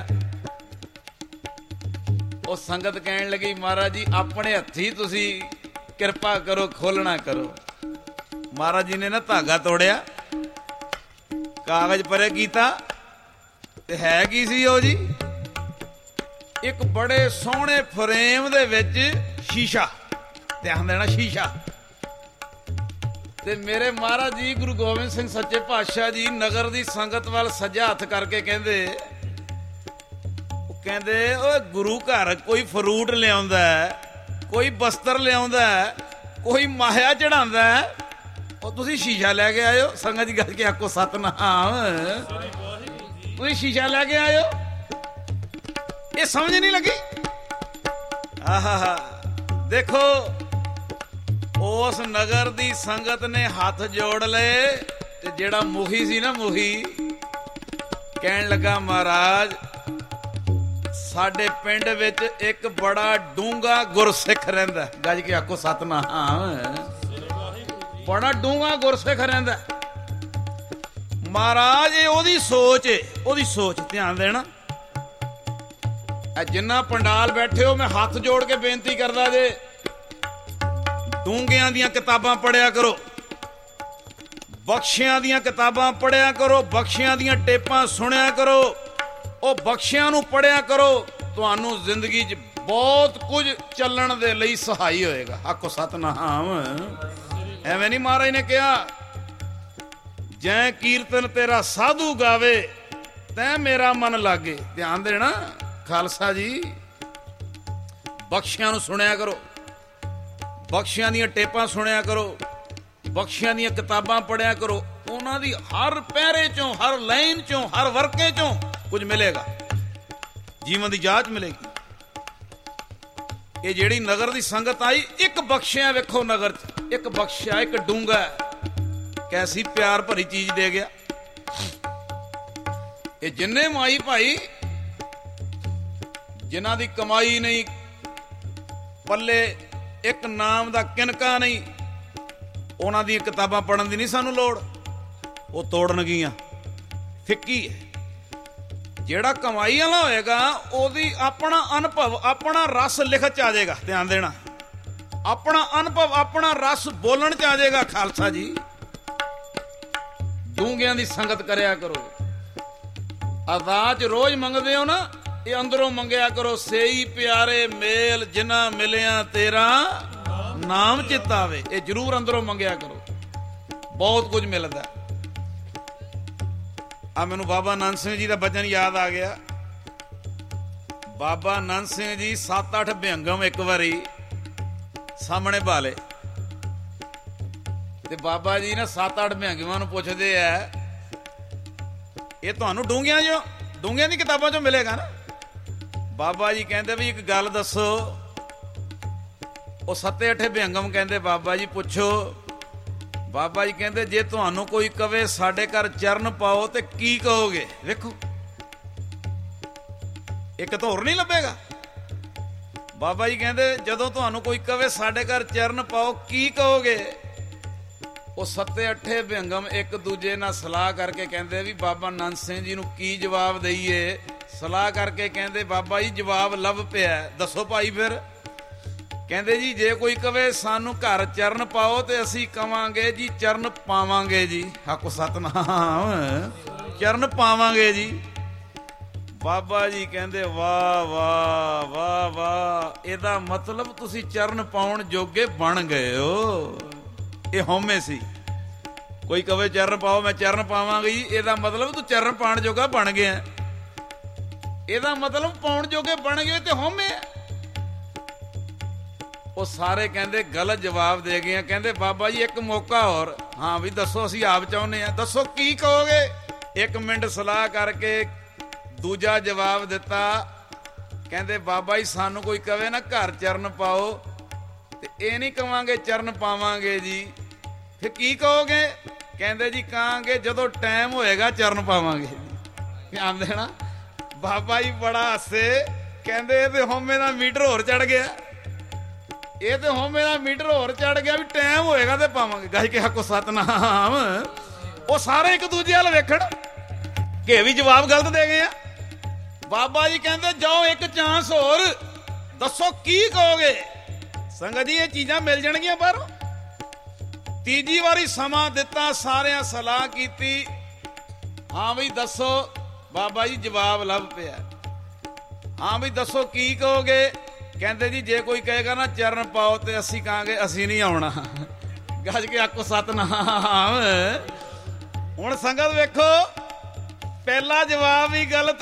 ਉਹ ਸੰਗਤ ਕਹਿਣ ਲੱਗੀ, ਮਹਾਰਾਜ ਜੀ ਆਪਣੇ ਹੱਥੀ ਤੁਸੀਂ ਕਿਰਪਾ ਕਰੋ, ਖੋਲਣਾ ਕਰੋ। ਮਹਾਰਾਜ ਜੀ ਨੇ ਨਾ ਧਾਗਾ ਤੋੜਿਆ, ਕਾਗਜ਼ ਪਰੇ ਕੀਤਾ, ਤੇ ਹੈ ਕੀ ਸੀ ਉਹ ਜੀ? ਇੱਕ ਬੜੇ ਸੋਹਣੇ ਫਰੇਮ ਦੇ ਵਿੱਚ ਸ਼ੀਸ਼ਾ, ਧਿਆਨ ਦੇਣਾ ਸ਼ੀਸ਼ਾ। ਤੇ ਮੇਰੇ ਮਹਾਰਾਜ ਜੀ ਗੁਰੂ ਗੋਬਿੰਦ ਸਿੰਘ ਸੱਚੇ ਪਾਤਸ਼ਾਹ ਜੀ ਨਗਰ ਦੀ ਸੰਗਤ ਵੱਲ ਸੱਜਾ ਹੱਥ ਕਰਕੇ ਕਹਿੰਦੇ, ਉਹ ਕਹਿੰਦੇ ਓਏ ਗੁਰੂ ਘਰ ਕੋਈ ਫਰੂਟ ਲਿਆਉਂਦਾ, ਕੋਈ ਬਸਤਰ ਲਿਆਉਂਦਾ, ਕੋਈ ਮਾਇਆ ਚੜਾਉਂਦਾ, ਉਹ ਤੁਸੀਂ ਸ਼ੀਸ਼ਾ ਲੈ ਕੇ ਆਇਓ। ਸੰਗਤ ਜੀ ਗੱਲ ਕੇ ਆਖੋ ਸਤਨਾਮ। ਤੁਸੀਂ ਸ਼ੀਸ਼ਾ ਲੈ ਕੇ ਆਇਓ, ਇਹ ਸਮਝ ਨਹੀਂ ਲੱਗੀ? ਆਹਾ ਦੇਖੋ, ਉਸ ਨਗਰ ਦੀ ਸੰਗਤ ਨੇ ਹੱਥ ਜੋੜ ਲਏ, ਤੇ ਜਿਹੜਾ ਮੁਖੀ ਸੀ ਨਾ, ਮੁਖੀ ਕਹਿਣ ਲੱਗਾ, ਮਹਾਰਾਜ ਸਾਡੇ ਪਿੰਡ ਵਿੱਚ ਇੱਕ ਬੜਾ ਡੂੰਘਾ ਗੁਰਸਿੱਖ ਰਹਿੰਦਾ। ਗੱਜ ਕੇ ਆਖੋ ਸਤਨਾਮ। ਬੜਾ ਡੂੰਘਾ ਗੁਰਸਿੱਖ ਰਹਿੰਦਾ ਮਹਾਰਾਜ। ਇਹ ਉਹਦੀ ਸੋਚ ਏ, ਉਹਦੀ ਸੋਚ, ਧਿਆਨ ਦੇਣਾ। ਜਿੰਨਾ ਪੰਡਾਲ ਬੈਠੇ ਹੋ, ਮੈਂ ਹੱਥ ਜੋੜ ਕੇ ਬੇਨਤੀ ਕਰਦਾ ਜੇ, ਡੂੰਘਿਆਂ ਦੀਆਂ ਕਿਤਾਬਾਂ ਪੜ੍ਹਿਆ ਕਰੋ, ਬਖਸ਼ਿਆਂ ਦੀਆਂ ਕਿਤਾਬਾਂ ਪੜ੍ਹਿਆ ਕਰੋ, ਬਖਸ਼ਿਆਂ ਦੀਆਂ ਟੇਪਾਂ ਸੁਣਿਆ ਕਰੋ, ਉਹ ਬਖਸ਼ਿਆਂ ਨੂੰ ਪੜ੍ਹਿਆ ਕਰੋ। ਤੁਹਾਨੂੰ ਜ਼ਿੰਦਗੀ 'ਚ ਬਹੁਤ ਕੁਝ ਚੱਲਣ ਦੇ ਲਈ ਸਹਾਈ ਹੋਏਗਾ। ਆਖੋ ਸਤਨਾਮ। ਐਵੇਂ ਨਹੀਂ ਮਹਾਰਾਜ ਨੇ ਕਿਹਾ, ਜੈ ਕੀਰਤਨ ਤੇਰਾ ਸਾਧੂ ਗਾਵੇ ਤੈ ਮੇਰਾ ਮਨ ਲਾਗੇ। ਧਿਆਨ ਦੇਣਾ, ਖਾਲਸਾ ਜੀ ਬਖਸ਼ਿਆਂ ਨੂੰ ਸੁਣਿਆ ਕਰੋ, ਬਖਸ਼ਿਆਂ ਦੀਆਂ ਟੇਪਾਂ ਸੁਣਿਆ ਕਰੋ, ਬਖਸ਼ਿਆਂ ਦੀਆਂ ਕਿਤਾਬਾਂ ਪੜ੍ਹਿਆ ਕਰੋ। ਉਹਨਾਂ ਦੀ ਹਰ ਪਹਿਰੇ ਚੋਂ, ਹਰ ਲਾਈਨ ਚੋਂ, ਹਰ ਵਰਕੇ ਚੋਂ ਕੁਝ ਮਿਲੇਗਾ, ਜੀਵਨ ਦੀ ਜਾਂਚ ਮਿਲੇਗੀ। ਇਹ ਜਿਹੜੀ ਨਗਰ ਦੀ ਸੰਗਤ ਆਈ, ਇੱਕ ਬਖਸ਼ਿਆ ਵੇਖੋ ਨਗਰ ਚ, ਇੱਕ ਬਖਸ਼ਿਆ, ਇੱਕ ਡੂੰਗਾ, ਕੈਸੀ ਪਿਆਰ ਭਰੀ ਚੀਜ਼ ਦੇ ਗਿਆ। ਇਹ ਜਿੰਨੇ ਮਾਈ ਭਾਈ ਜਿਨ੍ਹਾਂ ਦੀ ਕਮਾਈ ਨਹੀਂ, ਪੱਲੇ ਇੱਕ ਨਾਮ ਦਾ ਕਿਨਕਾ ਨਹੀਂ, ਉਹਨਾਂ ਦੀਆਂ ਕਿਤਾਬਾਂ ਪੜ੍ਹਨ ਦੀ ਨਹੀਂ ਸਾਨੂੰ ਲੋੜ, ਉਹ ਤੋੜਨਗੀਆਂ। ਫਿੱਕੀ ਹੈ। ਜਿਹੜਾ ਕਮਾਈ ਵਾਲਾ ਹੋਏਗਾ ਉਹਦੀ ਆਪਣਾ ਅਨੁਭਵ, ਆਪਣਾ ਰਸ ਲਿਖਤ ਚ ਆ ਜਾਏਗਾ। ਧਿਆਨ ਦੇਣਾ, ਆਪਣਾ ਅਨੁਭਵ, ਆਪਣਾ ਰਸ ਬੋਲਣ ਚ ਆ ਜਾਏਗਾ। ਖਾਲਸਾ ਜੀ ਡੂੰਘਿਆਂ ਦੀ ਸੰਗਤ ਕਰਿਆ ਕਰੋ। ਅਰਦਾਸ ਰੋਜ਼ ਮੰਗਦੇ ਹੋ ਨਾ, ਇਹ ਅੰਦਰੋਂ ਮੰਗਿਆ ਕਰੋ। ਸੇਈ ਪਿਆਰੇ ਮੇਲ ਜਿਨ੍ਹਾਂ ਮਿਲਿਆ ਤੇਰਾ ਨਾਮ ਚਿਤ ਆਵੇ, ਇਹ ਜ਼ਰੂਰ ਅੰਦਰੋਂ ਮੰਗਿਆ ਕਰੋ। ਬਹੁਤ ਕੁਝ ਮਿਲਦਾ। ਆ ਮੈਨੂੰ ਬਾਬਾ ਨੰਦ ਸਿੰਘ ਜੀ ਦਾ ਬਚਨ ਯਾਦ ਆ ਗਿਆ। ਬਾਬਾ ਨੰਦ ਸਿੰਘ ਜੀ ਸੱਤ ਅੱਠ ਬਿਹੰਗਮ ਇੱਕ ਵਾਰੀ ਸਾਹਮਣੇ ਭਾਲੇ, ਤੇ ਬਾਬਾ ਜੀ ਨਾ ਸੱਤ ਅੱਠ ਬਿਹੰਗਮਾਂ ਨੂੰ ਪੁੱਛਦੇ ਆ, ਇਹ ਤੁਹਾਨੂੰ ਡੂੰਘਿਆਂ ਜੋ ਡੂੰਘਿਆਂ ਦੀ ਕਿਤਾਬਾਂ ਚੋਂ ਮਿਲੇਗਾ ਨਾ? ਬਾਬਾ ਜੀ ਕਹਿੰਦੇ ਵੀ ਇੱਕ ਗੱਲ ਦੱਸੋ। ਉਹ ਸੱਤੇ ਅੱਠੇ ਬਿਹੰਗਮ ਕਹਿੰਦੇ ਬਾਬਾ ਜੀ ਪੁੱਛੋ। ਬਾਬਾ ਜੀ ਕਹਿੰਦੇ ਜੇ ਤੁਹਾਨੂੰ ਕੋਈ ਕਵੇ ਸਾਡੇ ਘਰ ਚਰਨ ਪਾਓ ਤੇ ਕੀ ਕਹੋਗੇ? ਵੇਖੋ, ਇੱਕ ਤਾਂ ਹੋਰ ਨਹੀਂ ਲੱਭੇਗਾ। ਬਾਬਾ ਜੀ ਕਹਿੰਦੇ ਜਦੋਂ ਤੁਹਾਨੂੰ ਕੋਈ ਕਵੇ ਸਾਡੇ ਘਰ ਚਰਨ ਪਾਓ ਕੀ ਕਹੋਗੇ? ਉਹ ਸੱਤੇ ਅੱਠੇ ਬਿਹੰਗਮ ਇੱਕ ਦੂਜੇ ਨਾਲ ਸਲਾਹ ਕਰਕੇ ਕਹਿੰਦੇ ਵੀ ਬਾਬਾ ਨੰਦ ਸਿੰਘ ਜੀ ਨੂੰ ਕੀ ਜਵਾਬ ਦਈਏ। ਸਲਾਹ ਕਰਕੇ ਕਹਿੰਦੇ ਬਾਬਾ ਜੀ ਜਵਾਬ ਲੱਭ ਪਿਆ, ਦੱਸੋ ਭਾਈ ਫਿਰ। ਕਹਿੰਦੇ ਜੀ ਜੇ ਕੋਈ ਕਵੇ ਸਾਨੂੰ ਘਰ ਚਰਨ ਪਾਓ ਤੇ ਅਸੀਂ ਕਵਾਂਗੇ ਜੀ ਚਰਨ ਪਾਵਾਂਗੇ ਜੀ। ਆਖੋ ਸਤਨਾਮ, ਚਰਨ ਪਾਵਾਂਗੇ ਜੀ। ਬਾਬਾ ਜੀ ਕਹਿੰਦੇ ਵਾਹ ਵਾਹ ਵਾਹ ਵਾਹ, ਇਹਦਾ ਮਤਲਬ ਤੁਸੀਂ ਚਰਨ ਪਾਉਣ ਜੋਗੇ ਬਣ ਗਏ ਹੋ। ਇਹ ਹਉਮੈ ਸੀ। ਕੋਈ ਕਵੇ ਚਰਨ ਪਾਓ ਮੈਂ ਚਰਨ ਪਾਵਾਂਗਾ ਜੀ, ਇਹਦਾ ਮਤਲਬ ਤੂੰ ਚਰਨ ਪਾਉਣ ਜੋਗਾ ਬਣ ਗਿਆ। ਇਹਦਾ ਮਤਲਬ ਪਾਉਣ ਜੋਗੇ ਬਣ ਗਏ ਤੇ ਹਉਮੈ। ਉਹ ਸਾਰੇ ਕਹਿੰਦੇ ਗਲਤ ਜਵਾਬ ਦੇ ਗਏ। ਕਹਿੰਦੇ ਬਾਬਾ ਜੀ ਇੱਕ ਮੌਕਾ ਹੋਰ। ਹਾਂ ਵੀ ਦੱਸੋ, ਅਸੀਂ ਆਪ ਚਾਹੁੰਦੇ ਆ, ਦੱਸੋ ਕੀ ਕਹੋਗੇ? ਇੱਕ ਮਿੰਟ ਸਲਾਹ ਕਰਕੇ ਦੂਜਾ ਜਵਾਬ ਦਿੱਤਾ। ਕਹਿੰਦੇ ਬਾਬਾ ਜੀ ਸਾਨੂੰ ਕੋਈ ਕਵੇ ਨਾ ਘਰ ਚਰਨ ਪਾਓ ਤੇ ਇਹ ਨਹੀਂ ਕਵਾਂਗੇ ਚਰਨ ਪਾਵਾਂਗੇ ਜੀ, ਫਿਰ ਕੀ ਕਹੋਗੇ? ਕਹਿੰਦੇ ਜੀ ਕਹਾਂਗੇ ਜਦੋਂ ਟਾਈਮ ਹੋਏਗਾ ਚਰਨ ਪਾਵਾਂਗੇ। ਧਿਆਨ ਦੇਣਾ, ਬਾਬਾ ਜੀ ਬੜਾ ਹੱਸੇ। ਕਹਿੰਦੇ ਇਹ ਤੇ ਹਉਮੈ ਦਾ ਮੀਟਰ ਹੋਰ ਚੜ ਗਿਆ, ਇਹ ਤੇ ਹਉਮੈ ਦਾ ਮੀਟਰ ਹੋਰ ਚੜ ਗਿਆ ਵੀ ਟਾਈਮ ਹੋਏਗਾ ਤੇ ਪਾਵਾਂਗੇ। ਗਾਇ ਕੇ ਹੱਕੋ ਸਤਨਾਮ। ਉਹ ਸਾਰੇ ਇੱਕ ਦੂਜੇ ਵੱਲ ਵੇਖਣ ਕਿ ਵੀ ਜਵਾਬ ਗਲਤ ਦੇ ਗਏ ਆ। ਬਾਬਾ ਜੀ ਕਹਿੰਦੇ ਜਾਓ ਇੱਕ ਚਾਂਸ ਹੋਰ, ਦੱਸੋ ਕੀ ਕਹੋਗੇ? ਸੰਗਤ ਜੀ ਇਹ ਚੀਜ਼ਾਂ ਮਿਲ ਜਾਣਗੀਆਂ ਬਾਹਰੋਂ। ਤੀਜੀ ਵਾਰੀ ਸਮਾਂ ਦਿੱਤਾ, ਸਾਰਿਆਂ ਸਲਾਹ ਕੀਤੀ। ਹਾਂ ਬਈ ਦੱਸੋ। ਬਾਬਾ ਜੀ ਜਵਾਬ ਲੱਭ ਪਿਆ। ਹਾਂ ਬਈ ਦੱਸੋ ਕੀ ਕਹੋਗੇ? ਕਹਿੰਦੇ ਜੀ ਜੇ ਕੋਈ ਕਹੇਗਾ ਨਾ ਚਰਨ ਪਾਓ ਤੇ ਅਸੀਂ ਕਹਾਂਗੇ ਅਸੀਂ ਨਹੀਂ ਆਉਣਾ। ਗੱਜ ਕੇ ਆਖੋ ਸਤਨਾਮ। ਹੁਣ ਸੰਗਤ ਵੇਖੋ, ਪਹਿਲਾ ਜਵਾਬ ਵੀ ਗਲਤ,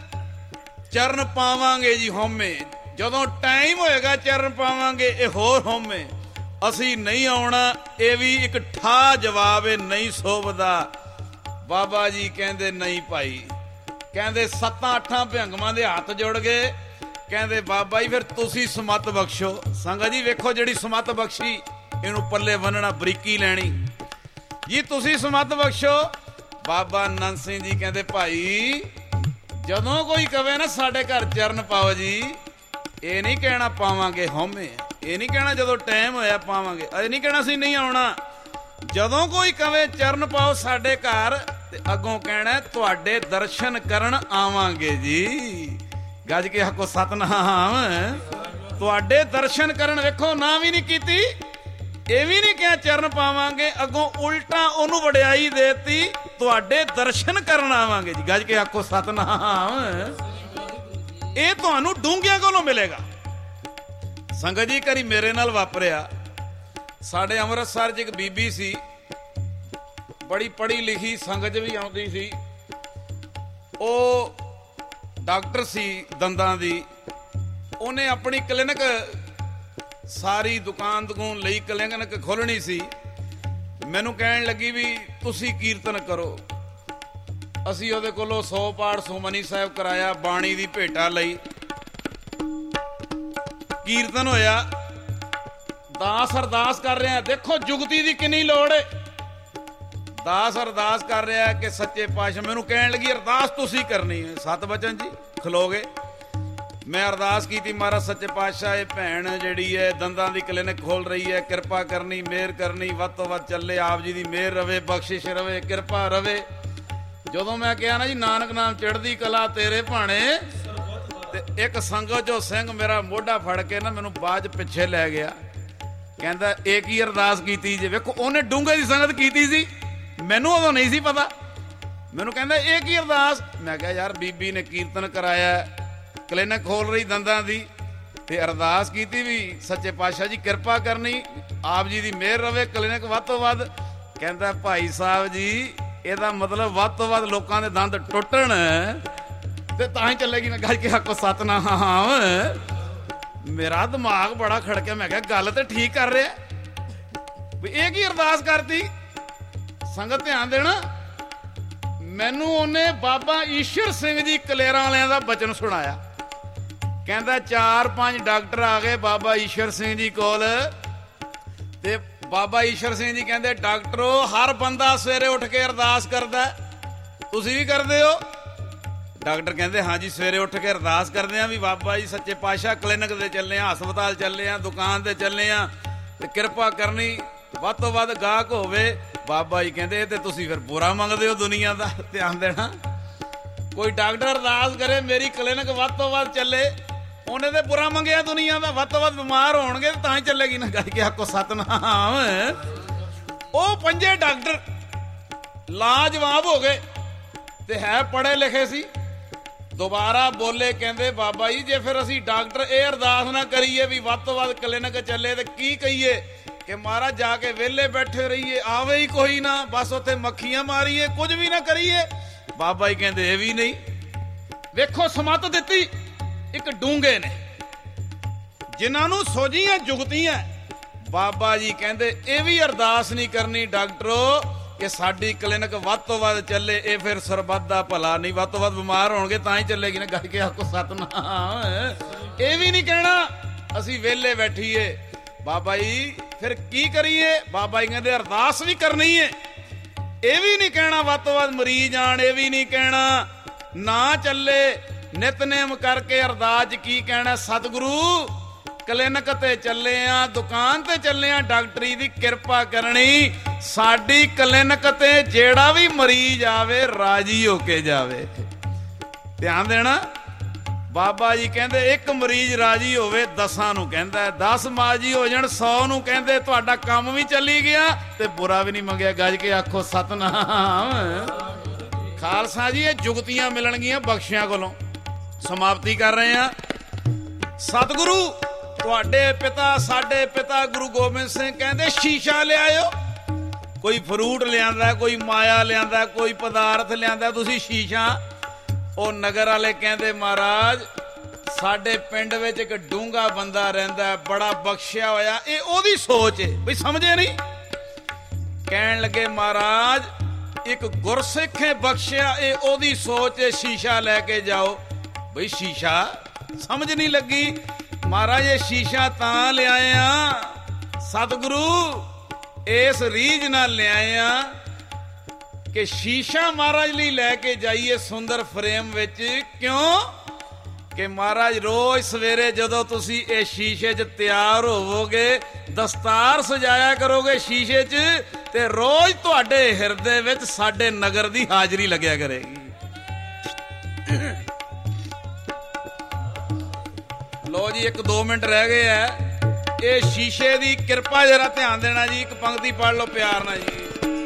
ਚਰਨ ਪਾਵਾਂਗੇ ਜੀ ਹਉਮੈ। ਜਦੋਂ ਟਾਈਮ ਹੋਏਗਾ ਚਰਨ ਪਾਵਾਂਗੇ, ਇਹ ਹੋਰ ਹਉਮੈ। ਅਸੀਂ ਨਹੀਂ ਆਉਣਾ, ਇਹ ਵੀ ਇੱਕ ਠਾ ਜਵਾਬ ਹੈ, ਨਹੀਂ ਸੋਭਦਾ। ਬਾਬਾ ਜੀ ਕਹਿੰਦੇ ਨਹੀਂ ਭਾਈ। ਕਹਿੰਦੇ ਸੱਤਾਂ ਅੱਠਾਂ ਭਿਅੰਗਮਾਂ ਦੇ ਹੱਥ ਜੁੜ ਗਏ। ਕਹਿੰਦੇ ਬਾਬਾ ਜੀ ਫਿਰ ਤੁਸੀਂ ਸਮੱਤ ਬਖਸ਼ੋ। ਸੰਗਤ ਜੀ ਵੇਖੋ, ਜਿਹੜੀ ਸਮੱਤ ਬਖਸ਼ੀ ਇਹਨੂੰ ਪੱਲੇ ਬੰਨਣਾ, ਬਰੀਕੀ ਲੈਣੀ ਜੀ। ਤੁਸੀਂ ਸਮੱਤ ਬਖਸ਼ੋ। ਬਾਬਾ ਨੰਦ ਸਿੰਘ ਜੀ ਕਹਿੰਦੇ ਭਾਈ ਜਦੋਂ ਕੋਈ ਕਵੇ ਨਾ ਸਾਡੇ ਘਰ ਚਰਨ ਪਾਓ ਜੀ, ਇਹ ਨਹੀਂ ਕਹਿਣਾ ਪਾਵਾਂਗੇ ਹਉਮੈ। ਇਹ ਨਹੀਂ ਕਹਿਣਾ ਜਦੋਂ ਟਾਈਮ ਹੋਇਆ ਪਾਵਾਂਗੇ। ਇਹ ਨਹੀਂ ਕਹਿਣਾ ਅਸੀਂ ਨਹੀਂ ਆਉਣਾ। ਜਦੋਂ ਕੋਈ ਕਵੇ ਚਰਨ ਪਾਓ ਸਾਡੇ ਘਰ ਤੇ ਅੱਗੋਂ ਕਹਿਣਾ ਤੁਹਾਡੇ ਦਰਸ਼ਨ ਕਰਨ ਆਵਾਂਗੇ ਜੀ। ਗੱਜ ਕੇ ਆਖੋ ਸਤਨਾਮ। ਤੁਹਾਡੇ ਦਰਸ਼ਨ ਕਰਨ। ਵੇਖੋ ਨਾ ਵੀ ਨਹੀਂ ਕੀਤੀ, ਇਹ ਵੀ ਨਹੀਂ ਕਿਹਾ ਚਰਨ ਪਾਵਾਂਗੇ, ਅੱਗੋਂ ਉਲਟਾ ਉਹਨੂੰ ਵਡਿਆਈ ਦੇਤੀ, ਤੁਹਾਡੇ ਦਰਸ਼ਨ ਕਰਨ ਆਵਾਂਗੇ ਜੀ। ਗੱਜ ਕੇ ਆਖੋ ਸਤਨਾਮ। ਇਹ ਤੁਹਾਨੂੰ ਡੂੰਘਿਆਂ ਕੋਲੋਂ ਮਿਲੇਗਾ। ਸੰਗਤ ਜੀ ਕਰੀ ਮੇਰੇ ਨਾਲ ਵਾਪਰਿਆ। ਸਾਡੇ ਅੰਮ੍ਰਿਤਸਰ 'ਚ ਇੱਕ ਬੀਬੀ ਸੀ, ਬੜੀ ਪੜ੍ਹੀ ਲਿਖੀ, ਸੰਗਤ 'ਚ ਵੀ ਆਉਂਦੀ ਸੀ। ਉਹ ਡਾਕਟਰ ਸੀ ਦੰਦਾਂ ਦੀ, ਉਹਨੇ ਆਪਣੀ ਕਲੀਨਿਕ ਸਾਰੀ ਦੁਕਾਨ ਦੁਕਾਨ ਲਈ ਕਲੀਨਿਕ ਖੋਲਣੀ ਸੀ। ਮੈਨੂੰ ਕਹਿਣ ਲੱਗੀ ਵੀ ਤੁਸੀਂ ਕੀਰਤਨ ਕਰੋ। ਅਸੀਂ ਉਹਦੇ ਕੋਲੋਂ ਸੌ ਪਾਠ ਸੁਮਨੀ ਸਾਹਿਬ ਕਰਾਇਆ, ਬਾਣੀ ਦੀ ਭੇਟਾ ਲਈ, ਕੀਰਤਨ ਹੋਇਆ। ਦਾਸ ਅਰਦਾਸ ਕਰ ਰਿਹਾ, ਦੇਖੋ ਜੁਗਤੀ ਦੀ ਕਿੰਨੀ ਲੋੜ ਹੈ। ਦਾਸ ਅਰਦਾਸ ਕਰ ਰਿਹਾ ਕਿ ਸੱਚੇ ਪਾਤਸ਼ਾਹ, ਮੈਨੂੰ ਕਹਿਣ ਲੱਗੀ ਅਰਦਾਸ ਤੁਸੀਂ ਕਰਨੀ ਹੈ। ਸਤ ਬਚਨ ਜੀ ਖਲੋਗੇ। ਮੈਂ ਅਰਦਾਸ ਕੀਤੀ, ਮਹਾਰਾਜ ਸੱਚੇ ਪਾਤਸ਼ਾਹ ਇਹ ਭੈਣ ਜਿਹੜੀ ਹੈ ਦੰਦਾਂ ਦੀ ਕਲੀਨਿਕ ਖੋਲ ਰਹੀ ਹੈ, ਕਿਰਪਾ ਕਰਨੀ, ਮਿਹਰ ਕਰਨੀ, ਵੱਧ ਤੋਂ ਵੱਧ ਚੱਲੇ, ਆਪ ਜੀ ਦੀ ਮਿਹਰ ਰਵੇ, ਬਖਸ਼ਿਸ਼ ਰਵੇ, ਕਿਰਪਾ ਰਵੇ। ਜਦੋਂ ਮੈਂ ਕਿਹਾ ਨਾ ਜੀ ਨਾਨਕ ਨਾਮ ਚੜ੍ਹਦੀ ਕਲਾ ਤੇਰੇ ਭਾਣੇ, ਤੇ ਇੱਕ ਸੰਗਤ ਜੋ ਸਿੰਘ ਮੇਰਾ ਮੋਢਾ ਫੜ ਕੇ ਨਾ ਮੈਨੂੰ ਬਾਅਦ ਪਿੱਛੇ ਲੈ ਗਿਆ, ਕਹਿੰਦਾ ਇਹ ਕੀ ਅਰਦਾਸ ਕੀਤੀ ਜੇ। ਵੇਖੋ ਉਹਨੇ ਡੂੰਘੇ ਦੀ ਸੰਗਤ ਕੀਤੀ ਸੀ, ਮੈਨੂੰ ਉਦੋਂ ਨਹੀਂ ਸੀ ਪਤਾ। ਮੈਨੂੰ ਕਹਿੰਦਾ ਇਹ ਕੀ ਅਰਦਾਸ। ਮੈਂ ਕਿਹਾ ਯਾਰ ਬੀਬੀ ਨੇ ਕੀਰਤਨ ਕਰਾਇਆ, ਕਲੀਨਿਕ ਖੋਲ ਰਹੀ ਦੰਦਾਂ ਦੀ, ਤੇ ਅਰਦਾਸ ਕੀਤੀ ਵੀ ਸੱਚੇ ਪਾਤਸ਼ਾਹ ਜੀ ਕਿਰਪਾ ਕਰਨੀ, ਆਪ ਜੀ ਦੀ ਮਿਹਰ ਰਵੇ, ਕਲੀਨਿਕ ਵੱਧ ਤੋਂ ਵੱਧ। ਕਹਿੰਦਾ ਭਾਈ ਸਾਹਿਬ ਜੀ ਇਹਦਾ ਮਤਲਬ ਵੱਧ ਤੋਂ ਵੱਧ ਲੋਕਾਂ ਦੇ ਦੰਦ ਟੁੱਟਣ ਤੇ ਤਾਂ ਹੀ ਚੱਲੇਗੀ ਨਾ ਗੱਲ ਕਿ ਆਖੋ ਸਤਨਾਮ। ਮੇਰਾ ਦਿਮਾਗ ਬੜਾ ਖੜਕਿਆ। ਮੈਂ ਕਿਹਾ ਗੱਲ ਤੇ ਠੀਕ ਕਰ ਰਿਹਾ ਵੀ ਇਹ ਕੀ ਅਰਦਾਸ ਕਰਤੀ। ਸੰਗਤ ਧਿਆਨ ਦੇਣਾ, ਮੈਨੂੰ ਉਹਨੇ ਬਾਬਾ ਈਸ਼ਰ ਸਿੰਘ ਜੀ ਕਲੇਰਾਂ ਵਾਲਿਆਂ ਦਾ ਬਚਨ ਸੁਣਾਇਆ। ਕਹਿੰਦਾ ਚਾਰ ਪੰਜ ਡਾਕਟਰ ਆ ਗਏ ਬਾਬਾ ਈਸ਼ਰ ਸਿੰਘ ਜੀ ਕੋਲ, ਤੇ ਬਾਬਾ ਈਸ਼ਰ ਸਿੰਘ ਜੀ ਕਹਿੰਦੇ ਡਾਕਟਰੋ ਹਰ ਬੰਦਾ ਸਵੇਰੇ ਉੱਠ ਕੇ ਅਰਦਾਸ ਕਰਦਾ, ਤੁਸੀਂ ਵੀ ਕਰਦੇ ਹੋ। ਡਾਕਟਰ ਕਹਿੰਦੇ ਹਾਂਜੀ ਸਵੇਰੇ ਉੱਠ ਕੇ ਅਰਦਾਸ ਕਰਦੇ ਆ ਵੀ ਬਾਬਾ ਜੀ ਸੱਚੇ ਪਾਤਸ਼ਾਹ ਕਲੀਨਿਕ ਤੇ ਚੱਲੇ ਆ, ਹਸਪਤਾਲ ਚੱਲੇ ਆ, ਦੁਕਾਨ ਤੇ ਚੱਲੇ ਆ, ਤੇ ਕਿਰਪਾ ਕਰਨੀ, ਵੱਧ ਤੋਂ ਵੱਧ ਗਾਹਕ ਹੋਵੇ। ਬਾਬਾ ਜੀ ਕਹਿੰਦੇ ਇਹ ਤੇ ਤੁਸੀਂ ਫਿਰ ਬੁਰਾ ਮੰਗਦੇ ਹੋ ਦੁਨੀਆ ਦਾ। ਧਿਆਨ ਦੇਣਾ, ਕੋਈ ਡਾਕਟਰ ਅਰਦਾਸ ਕਰੇ ਮੇਰੀ ਕਲੀਨਿਕ ਵੱਧ ਤੋਂ ਵੱਧ ਚੱਲੇ, ਉਹਨੇ ਤੇ ਬੁਰਾ ਮੰਗਿਆ ਦੁਨੀਆ ਦਾ। ਵੱਧ ਤੋਂ ਵੱਧ ਬਿਮਾਰ ਹੋਣਗੇ ਤਾਂ ਹੀ ਚੱਲੇਗੀ ਨਾ ਗੱਲ ਕਿ ਆਖੋ ਸਤਨਾਮ। ਉਹ ਪੰਜੇ ਡਾਕਟਰ ਲਾਜਵਾਬ ਹੋ ਗਏ ਤੇ ਹੈ ਪੜ੍ਹੇ ਲਿਖੇ ਸੀ। ਦੁਬਾਰਾ ਬੋਲੇ, ਕਹਿੰਦੇ ਬਾਬਾ ਜੀ ਜੇ ਫਿਰ ਅਸੀਂ ਡਾਕਟਰ ਇਹ ਅਰਦਾਸ ਨਾ ਕਰੀਏ ਵੀ ਵੱਧ ਤੋਂ ਵੱਧ ਕਲੀਨਿਕ ਚੱਲੇ ਤੇ ਕੀ ਕਹੀਏ ਕਿ ਮਹਾਰਾਜ ਜਾ ਕੇ ਵਿਹਲੇ ਬੈਠੇ ਰਹੀਏ, ਆਵੇ ਹੀ ਕੋਈ ਨਾ, ਬਸ ਉੱਥੇ ਮੱਖੀਆਂ ਮਾਰੀਏ, ਕੁਝ ਵੀ ਨਾ ਕਰੀਏ। ਬਾਬਾ ਜੀ ਕਹਿੰਦੇ ਇਹ ਵੀ ਨਹੀਂ। ਵੇਖੋ ਸਮੱਤ ਦਿੱਤੀ ਇੱਕ ਡੂੰਘੇ ਨੇ, ਜਿਨ੍ਹਾਂ ਨੂੰ ਸੋਝੀਆਂ ਜੁਗਤੀਆਂ। ਬਾਬਾ ਜੀ ਕਹਿੰਦੇ ਇਹ ਵੀ ਅਰਦਾਸ ਨਹੀਂ ਕਰਨੀ ਡਾਕਟਰੋ ਕਿ ਸਾਡੀ ਕਲੀਨਿਕ ਵੱਧ ਤੋਂ ਵੱਧ ਚੱਲੇ, ਇਹ ਫਿਰ ਸਰਬੱਤ ਦਾ ਭਲਾ ਨਹੀਂ, ਵੱਧ ਤੋਂ ਵੱਧ ਬਿਮਾਰ ਹੋਣਗੇ ਤਾਂ ਹੀ ਚੱਲੇਗੀ ਨਾ ਗੱਲ ਕੇ ਆਖੋ ਸਤਨਾਮ। ਇਹ ਵੀ ਨਹੀਂ ਕਹਿਣਾ ਅਸੀਂ ਵਿਹਲੇ ਬੈਠੀਏ। ਬਾਬਾ ਜੀ ਫਿਰ ਕੀ ਕਰੀਏ। ਬਾਬਾ ਜੀ ਕਹਿੰਦੇ ਅਰਦਾਸ ਵੀ ਕਰਨੀ ਹੈ। ਇਹ ਵੀ ਨਹੀਂ ਕਹਿਣਾ ਵੱਧ ਤੋਂ ਵੱਧ ਮਰੀਜ਼ ਆਣ, ਇਹ ਵੀ ਨਹੀਂ ਕਹਿਣਾ ਨਾ ਚੱਲੇ। ਨਿਤਨੇਮ ਕਰਕੇ ਅਰਦਾਸ ਕੀ ਕਹਿਣਾ, ਸਤਿਗੁਰੂ ਕਲੀਨਿਕ ਤੇ ਚੱਲੇ ਆ, ਦੁਕਾਨ ਤੇ ਚੱਲੇ ਆ, ਡਾਕਟਰੀ ਦੀ ਕਿਰਪਾ ਕਰਨੀ, ਸਾਡੀ ਕਲੀਨਿਕ ਤੇ ਜਿਹੜਾ ਵੀ ਮਰੀਜ਼ ਆਵੇ ਰਾਜੀ ਹੋ ਕੇ ਜਾਵੇ। ਧਿਆਨ ਦੇਣਾ, ਬਾਬਾ ਜੀ ਕਹਿੰਦੇ ਇੱਕ ਮਰੀਜ਼ ਰਾਜੀ ਹੋਵੇ ਦਸਾਂ ਨੂੰ ਕਹਿੰਦਾ, ਦਸ ਮਾਜੀ ਹੋ ਜਾਣ ਸੌ ਨੂੰ ਕਹਿੰਦੇ ਤੁਹਾਡਾ ਕੰਮ ਵੀ ਚੱਲੀ ਗਿਆ ਤੇ ਬੁਰਾ ਵੀ ਨਹੀਂ ਮੰਗਿਆ। ਗੱਜ ਕੇ ਆਖੋ ਸਤਨਾਮ। ਖਾਲਸਾ ਜੀ ਇਹ ਜੁਗਤੀਆਂ ਮਿਲਣਗੀਆਂ ਬਖਸ਼ਿਆਂ ਕੋਲੋਂ। ਸਮਾਪਤੀ ਕਰ ਰਹੇ ਆ। ਸਤਿਗੁਰੂ ਤੁਹਾਡੇ ਪਿਤਾ ਸਾਡੇ ਪਿਤਾ ਗੁਰੂ ਗੋਬਿੰਦ ਸਿੰਘ ਕਹਿੰਦੇ ਸ਼ੀਸ਼ਾ ਲਿਆਇਓ। ਕੋਈ ਫਰੂਟ ਲਿਆਂਦਾ, ਕੋਈ ਮਾਇਆ ਲਿਆਂਦਾ, ਕੋਈ ਪਦਾਰਥ ਲਿਆਂਦਾ, ਤੁਸੀਂ ਸ਼ੀਸ਼ਾ। ਉਹ ਨਗਰ ਵਾਲੇ ਕਹਿੰਦੇ ਮਹਾਰਾਜ ਸਾਡੇ ਪਿੰਡ ਵਿੱਚ ਇੱਕ ਡੂੰਘਾ ਬੰਦਾ ਰਹਿੰਦਾ, ਬੜਾ ਬਖਸ਼ਿਆ ਹੋਇਆ, ਇਹ ਉਹਦੀ ਸੋਚ ਹੈ। ਬਈ ਸਮਝੇ ਨਹੀਂ। ਕਹਿਣ ਲੱਗੇ ਮਹਾਰਾਜ ਇੱਕ ਗੁਰਸਿੱਖ ਹੈ ਬਖਸ਼ਿਆ, ਇਹ ਉਹਦੀ ਸੋਚ ਹੈ, ਸ਼ੀਸ਼ਾ ਲੈ ਕੇ ਜਾਓ। ਬਈ ਸ਼ੀਸ਼ਾ ਸਮਝ ਨਹੀਂ ਲੱਗੀ। ਮਹਾਰਾਜ ਇਹ ਸ਼ੀਸ਼ਾ ਤਾਂ ਲਿਆਏ ਆ ਸਤਿਗੁਰੂ ਇਸ ਰੀਝ ਨਾਲ ਲਿਆਏ ਆ ਕਿ ਸ਼ੀਸ਼ਾ ਮਹਾਰਾਜ ਲਈ ਲੈ ਕੇ ਜਾਈਏ ਸੁੰਦਰ ਫਰੇਮ ਵਿੱਚ। ਕਿਉਂ ਕਿ ਮਹਾਰਾਜ ਰੋਜ਼ ਸਵੇਰੇ ਜਦੋਂ ਤੁਸੀਂ ਇਹ ਸ਼ੀਸ਼ੇ 'ਚ ਤਿਆਰ ਹੋਵੋਗੇ, ਦਸਤਾਰ ਸਜਾਇਆ ਕਰੋਗੇ ਸ਼ੀਸ਼ੇ 'ਚ, ਤੇ ਰੋਜ਼ ਤੁਹਾਡੇ ਹਿਰਦੇ ਵਿੱਚ ਸਾਡੇ ਨਗਰ ਦੀ ਹਾਜ਼ਰੀ ਲੱਗਿਆ ਕਰੇਗੀ। ਲੋ ਜੀ ਇੱਕ ਦੋ ਮਿੰਟ ਰਹਿ ਗਏ ਆ। ਇਹ ਸ਼ੀਸ਼ੇ ਦੀ ਕਿਰਪਾ ਜਰਾ ਧਿਆਨ ਦੇਣਾ ਜੀ। ਇੱਕ ਪੰਕਤੀ ਪੜ੍ਹ ਲਓ ਪਿਆਰ ਨਾਲ ਜੀ।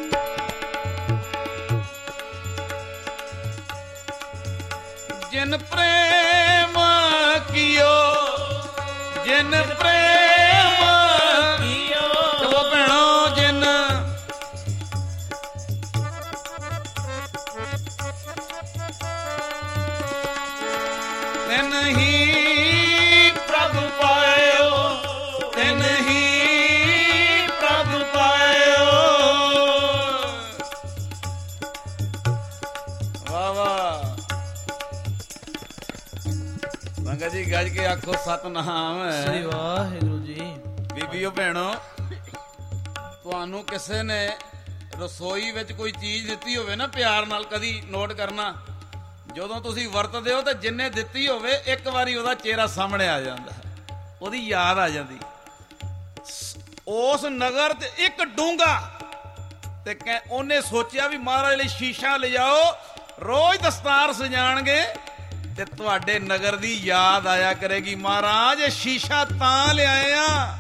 ਜਿਨ ਪ੍ਰੇਮ ਕੀਓ, ਜਿਨ ਪ੍ਰੇਮ ਕੀਓ, ਚਲੋ ਭੈਣੋ, ਜਿਨ ਤਿਨ ਹੀ ਪ੍ਰਭ ਪਾਇਓ, ਤਿਨ ਹੀ ਪ੍ਰਭ ਪਾਇਓ। ਵਾਹ ਵਾਹ। ਸੰਗਤ ਜੀ ਗੱਜ ਕੇ ਆਖੋ ਸਤਨਾਮ। ਸ੍ਰੀ ਵਾਹਿਗੁਰੂ ਜੀ। ਬੀਬੀਓ ਭੈਣੋ, ਤੁਹਾਨੂੰ ਕਿਸੇ ਨੇ ਰਸੋਈ ਵਿੱਚ ਕੋਈ ਚੀਜ਼ ਦਿੱਤੀ ਹੋਵੇ ਨਾ, ਪਿਆਰ ਨਾਲ ਕਦੀ ਨੋਟ ਕਰਨਾ, ਜਦੋਂ ਤੁਸੀਂ ਵਰਤਦੇ ਹੋ ਤਾਂ ਜਿੰਨੇ ਦਿੱਤੀ ਹੋਵੇ ਇੱਕ ਵਾਰੀ ਉਹਦਾ ਚਿਹਰਾ ਸਾਹਮਣੇ ਆ ਜਾਂਦਾ, ਉਹਦੀ ਯਾਦ ਆ ਜਾਂਦੀ। ਉਸ ਨਗਰ ਤੇ ਇੱਕ ਡੂੰਗਾ ਤੇ ਉਹਨੇ ਸੋਚਿਆ ਵੀ ਮਹਾਰਾਜ ਲਈ ਸ਼ੀਸ਼ਾ ਲਿਜਾਓ, ਰੋਜ਼ ਦਸਤਾਰ ਸਜਾਣਗੇ ਤੇ ਤੁਹਾਡੇ ਨਗਰ ਦੀ ਯਾਦ ਆਇਆ ਕਰੇਗੀ। ਮਹਾਰਾਜ ਇਹ ਸ਼ੀਸ਼ਾ ਤਾਂ ਲਿਆਏ ਆ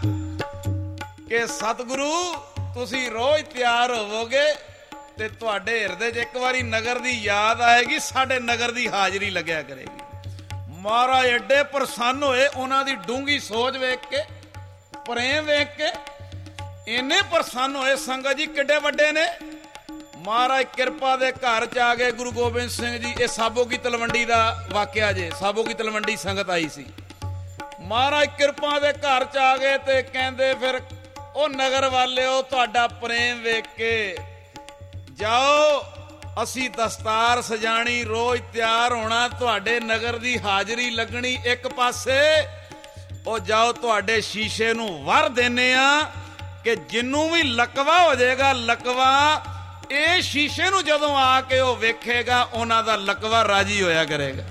ਕਿ ਸਤਿਗੁਰੂ ਤੁਸੀਂ ਰੋਜ਼ ਤਿਆਰ ਹੋਵੋਗੇ ਤੇ ਤੁਹਾਡੇ ਹਿਰਦੇ 'ਚ ਇੱਕ ਵਾਰੀ ਨਗਰ ਦੀ ਯਾਦ ਆਏਗੀ, ਸਾਡੇ ਨਗਰ ਦੀ ਹਾਜ਼ਰੀ ਲੱਗਿਆ ਕਰੇਗੀ। ਮਹਾਰਾਜ ਐਡੇ ਪ੍ਰਸੰਨ ਹੋਏ ਉਹਨਾਂ ਦੀ ਡੂੰਗੀ ਸੋਚ ਵੇਖ ਕੇ, ਪ੍ਰੇਮ ਵੇਖ ਕੇ, ਇੰਨੇ ਪ੍ਰਸੰਨ ਹੋਏ। ਸੰਗਤ ਜੀ ਕਿੱਡੇ ਵੱਡੇ ਨੇ ਮਹਾਰਾਜ, ਕਿਰਪਾ ਦੇ ਘਰ 'ਚ ਆ ਗਏ ਗੁਰੂ ਗੋਬਿੰਦ ਸਿੰਘ ਜੀ। ਇਹ ਸਾਬੋ ਕੀ ਤਲਵੰਡੀ ਦਾ ਵਾਕਿਆ ਜੇ, ਸਾਬੋ ਕੀ ਤਲਵੰਡੀ ਸੰਗਤ ਆਈ ਸੀ। ਮਹਾਰਾਜ ਕਿਰਪਾ ਦੇ ਘਰ 'ਚ ਆ ਗਏ ਤੇ ਕਹਿੰਦੇ ਫਿਰ ਉਹ ਨਗਰ ਵਾਲਿਓ ਤੁਹਾਡਾ ਪ੍ਰੇਮ ਵੇਖ ਕੇ ਜਾਓ, ਅਸੀਂ ਦਸਤਾਰ ਸਜਾਣੀ, ਰੋਜ਼ ਤਿਆਰ ਹੋਣਾ, ਤੁਹਾਡੇ ਨਗਰ ਦੀ ਹਾਜ਼ਰੀ ਲੱਗਣੀ ਇੱਕ ਪਾਸੇ। ਉਹ ਜਾਓ ਤੁਹਾਡੇ ਸ਼ੀਸ਼ੇ ਨੂੰ ਵਰ ਦੇਨੇ ਆ ਕਿ ਜਿੰਨੂੰ ਵੀ ਲਕਵਾ ਹੋ ਜਾਏਗਾ, ਲਕਵਾ ਇਹ ਸ਼ੀਸ਼ੇ ਨੂੰ ਜਦੋਂ ਆ ਕੇ ਉਹ ਵੇਖੇਗਾ ਉਹਨਾਂ ਦਾ ਲਕਵਾ ਰਾਜੀ ਹੋਇਆ ਕਰੇਗਾ।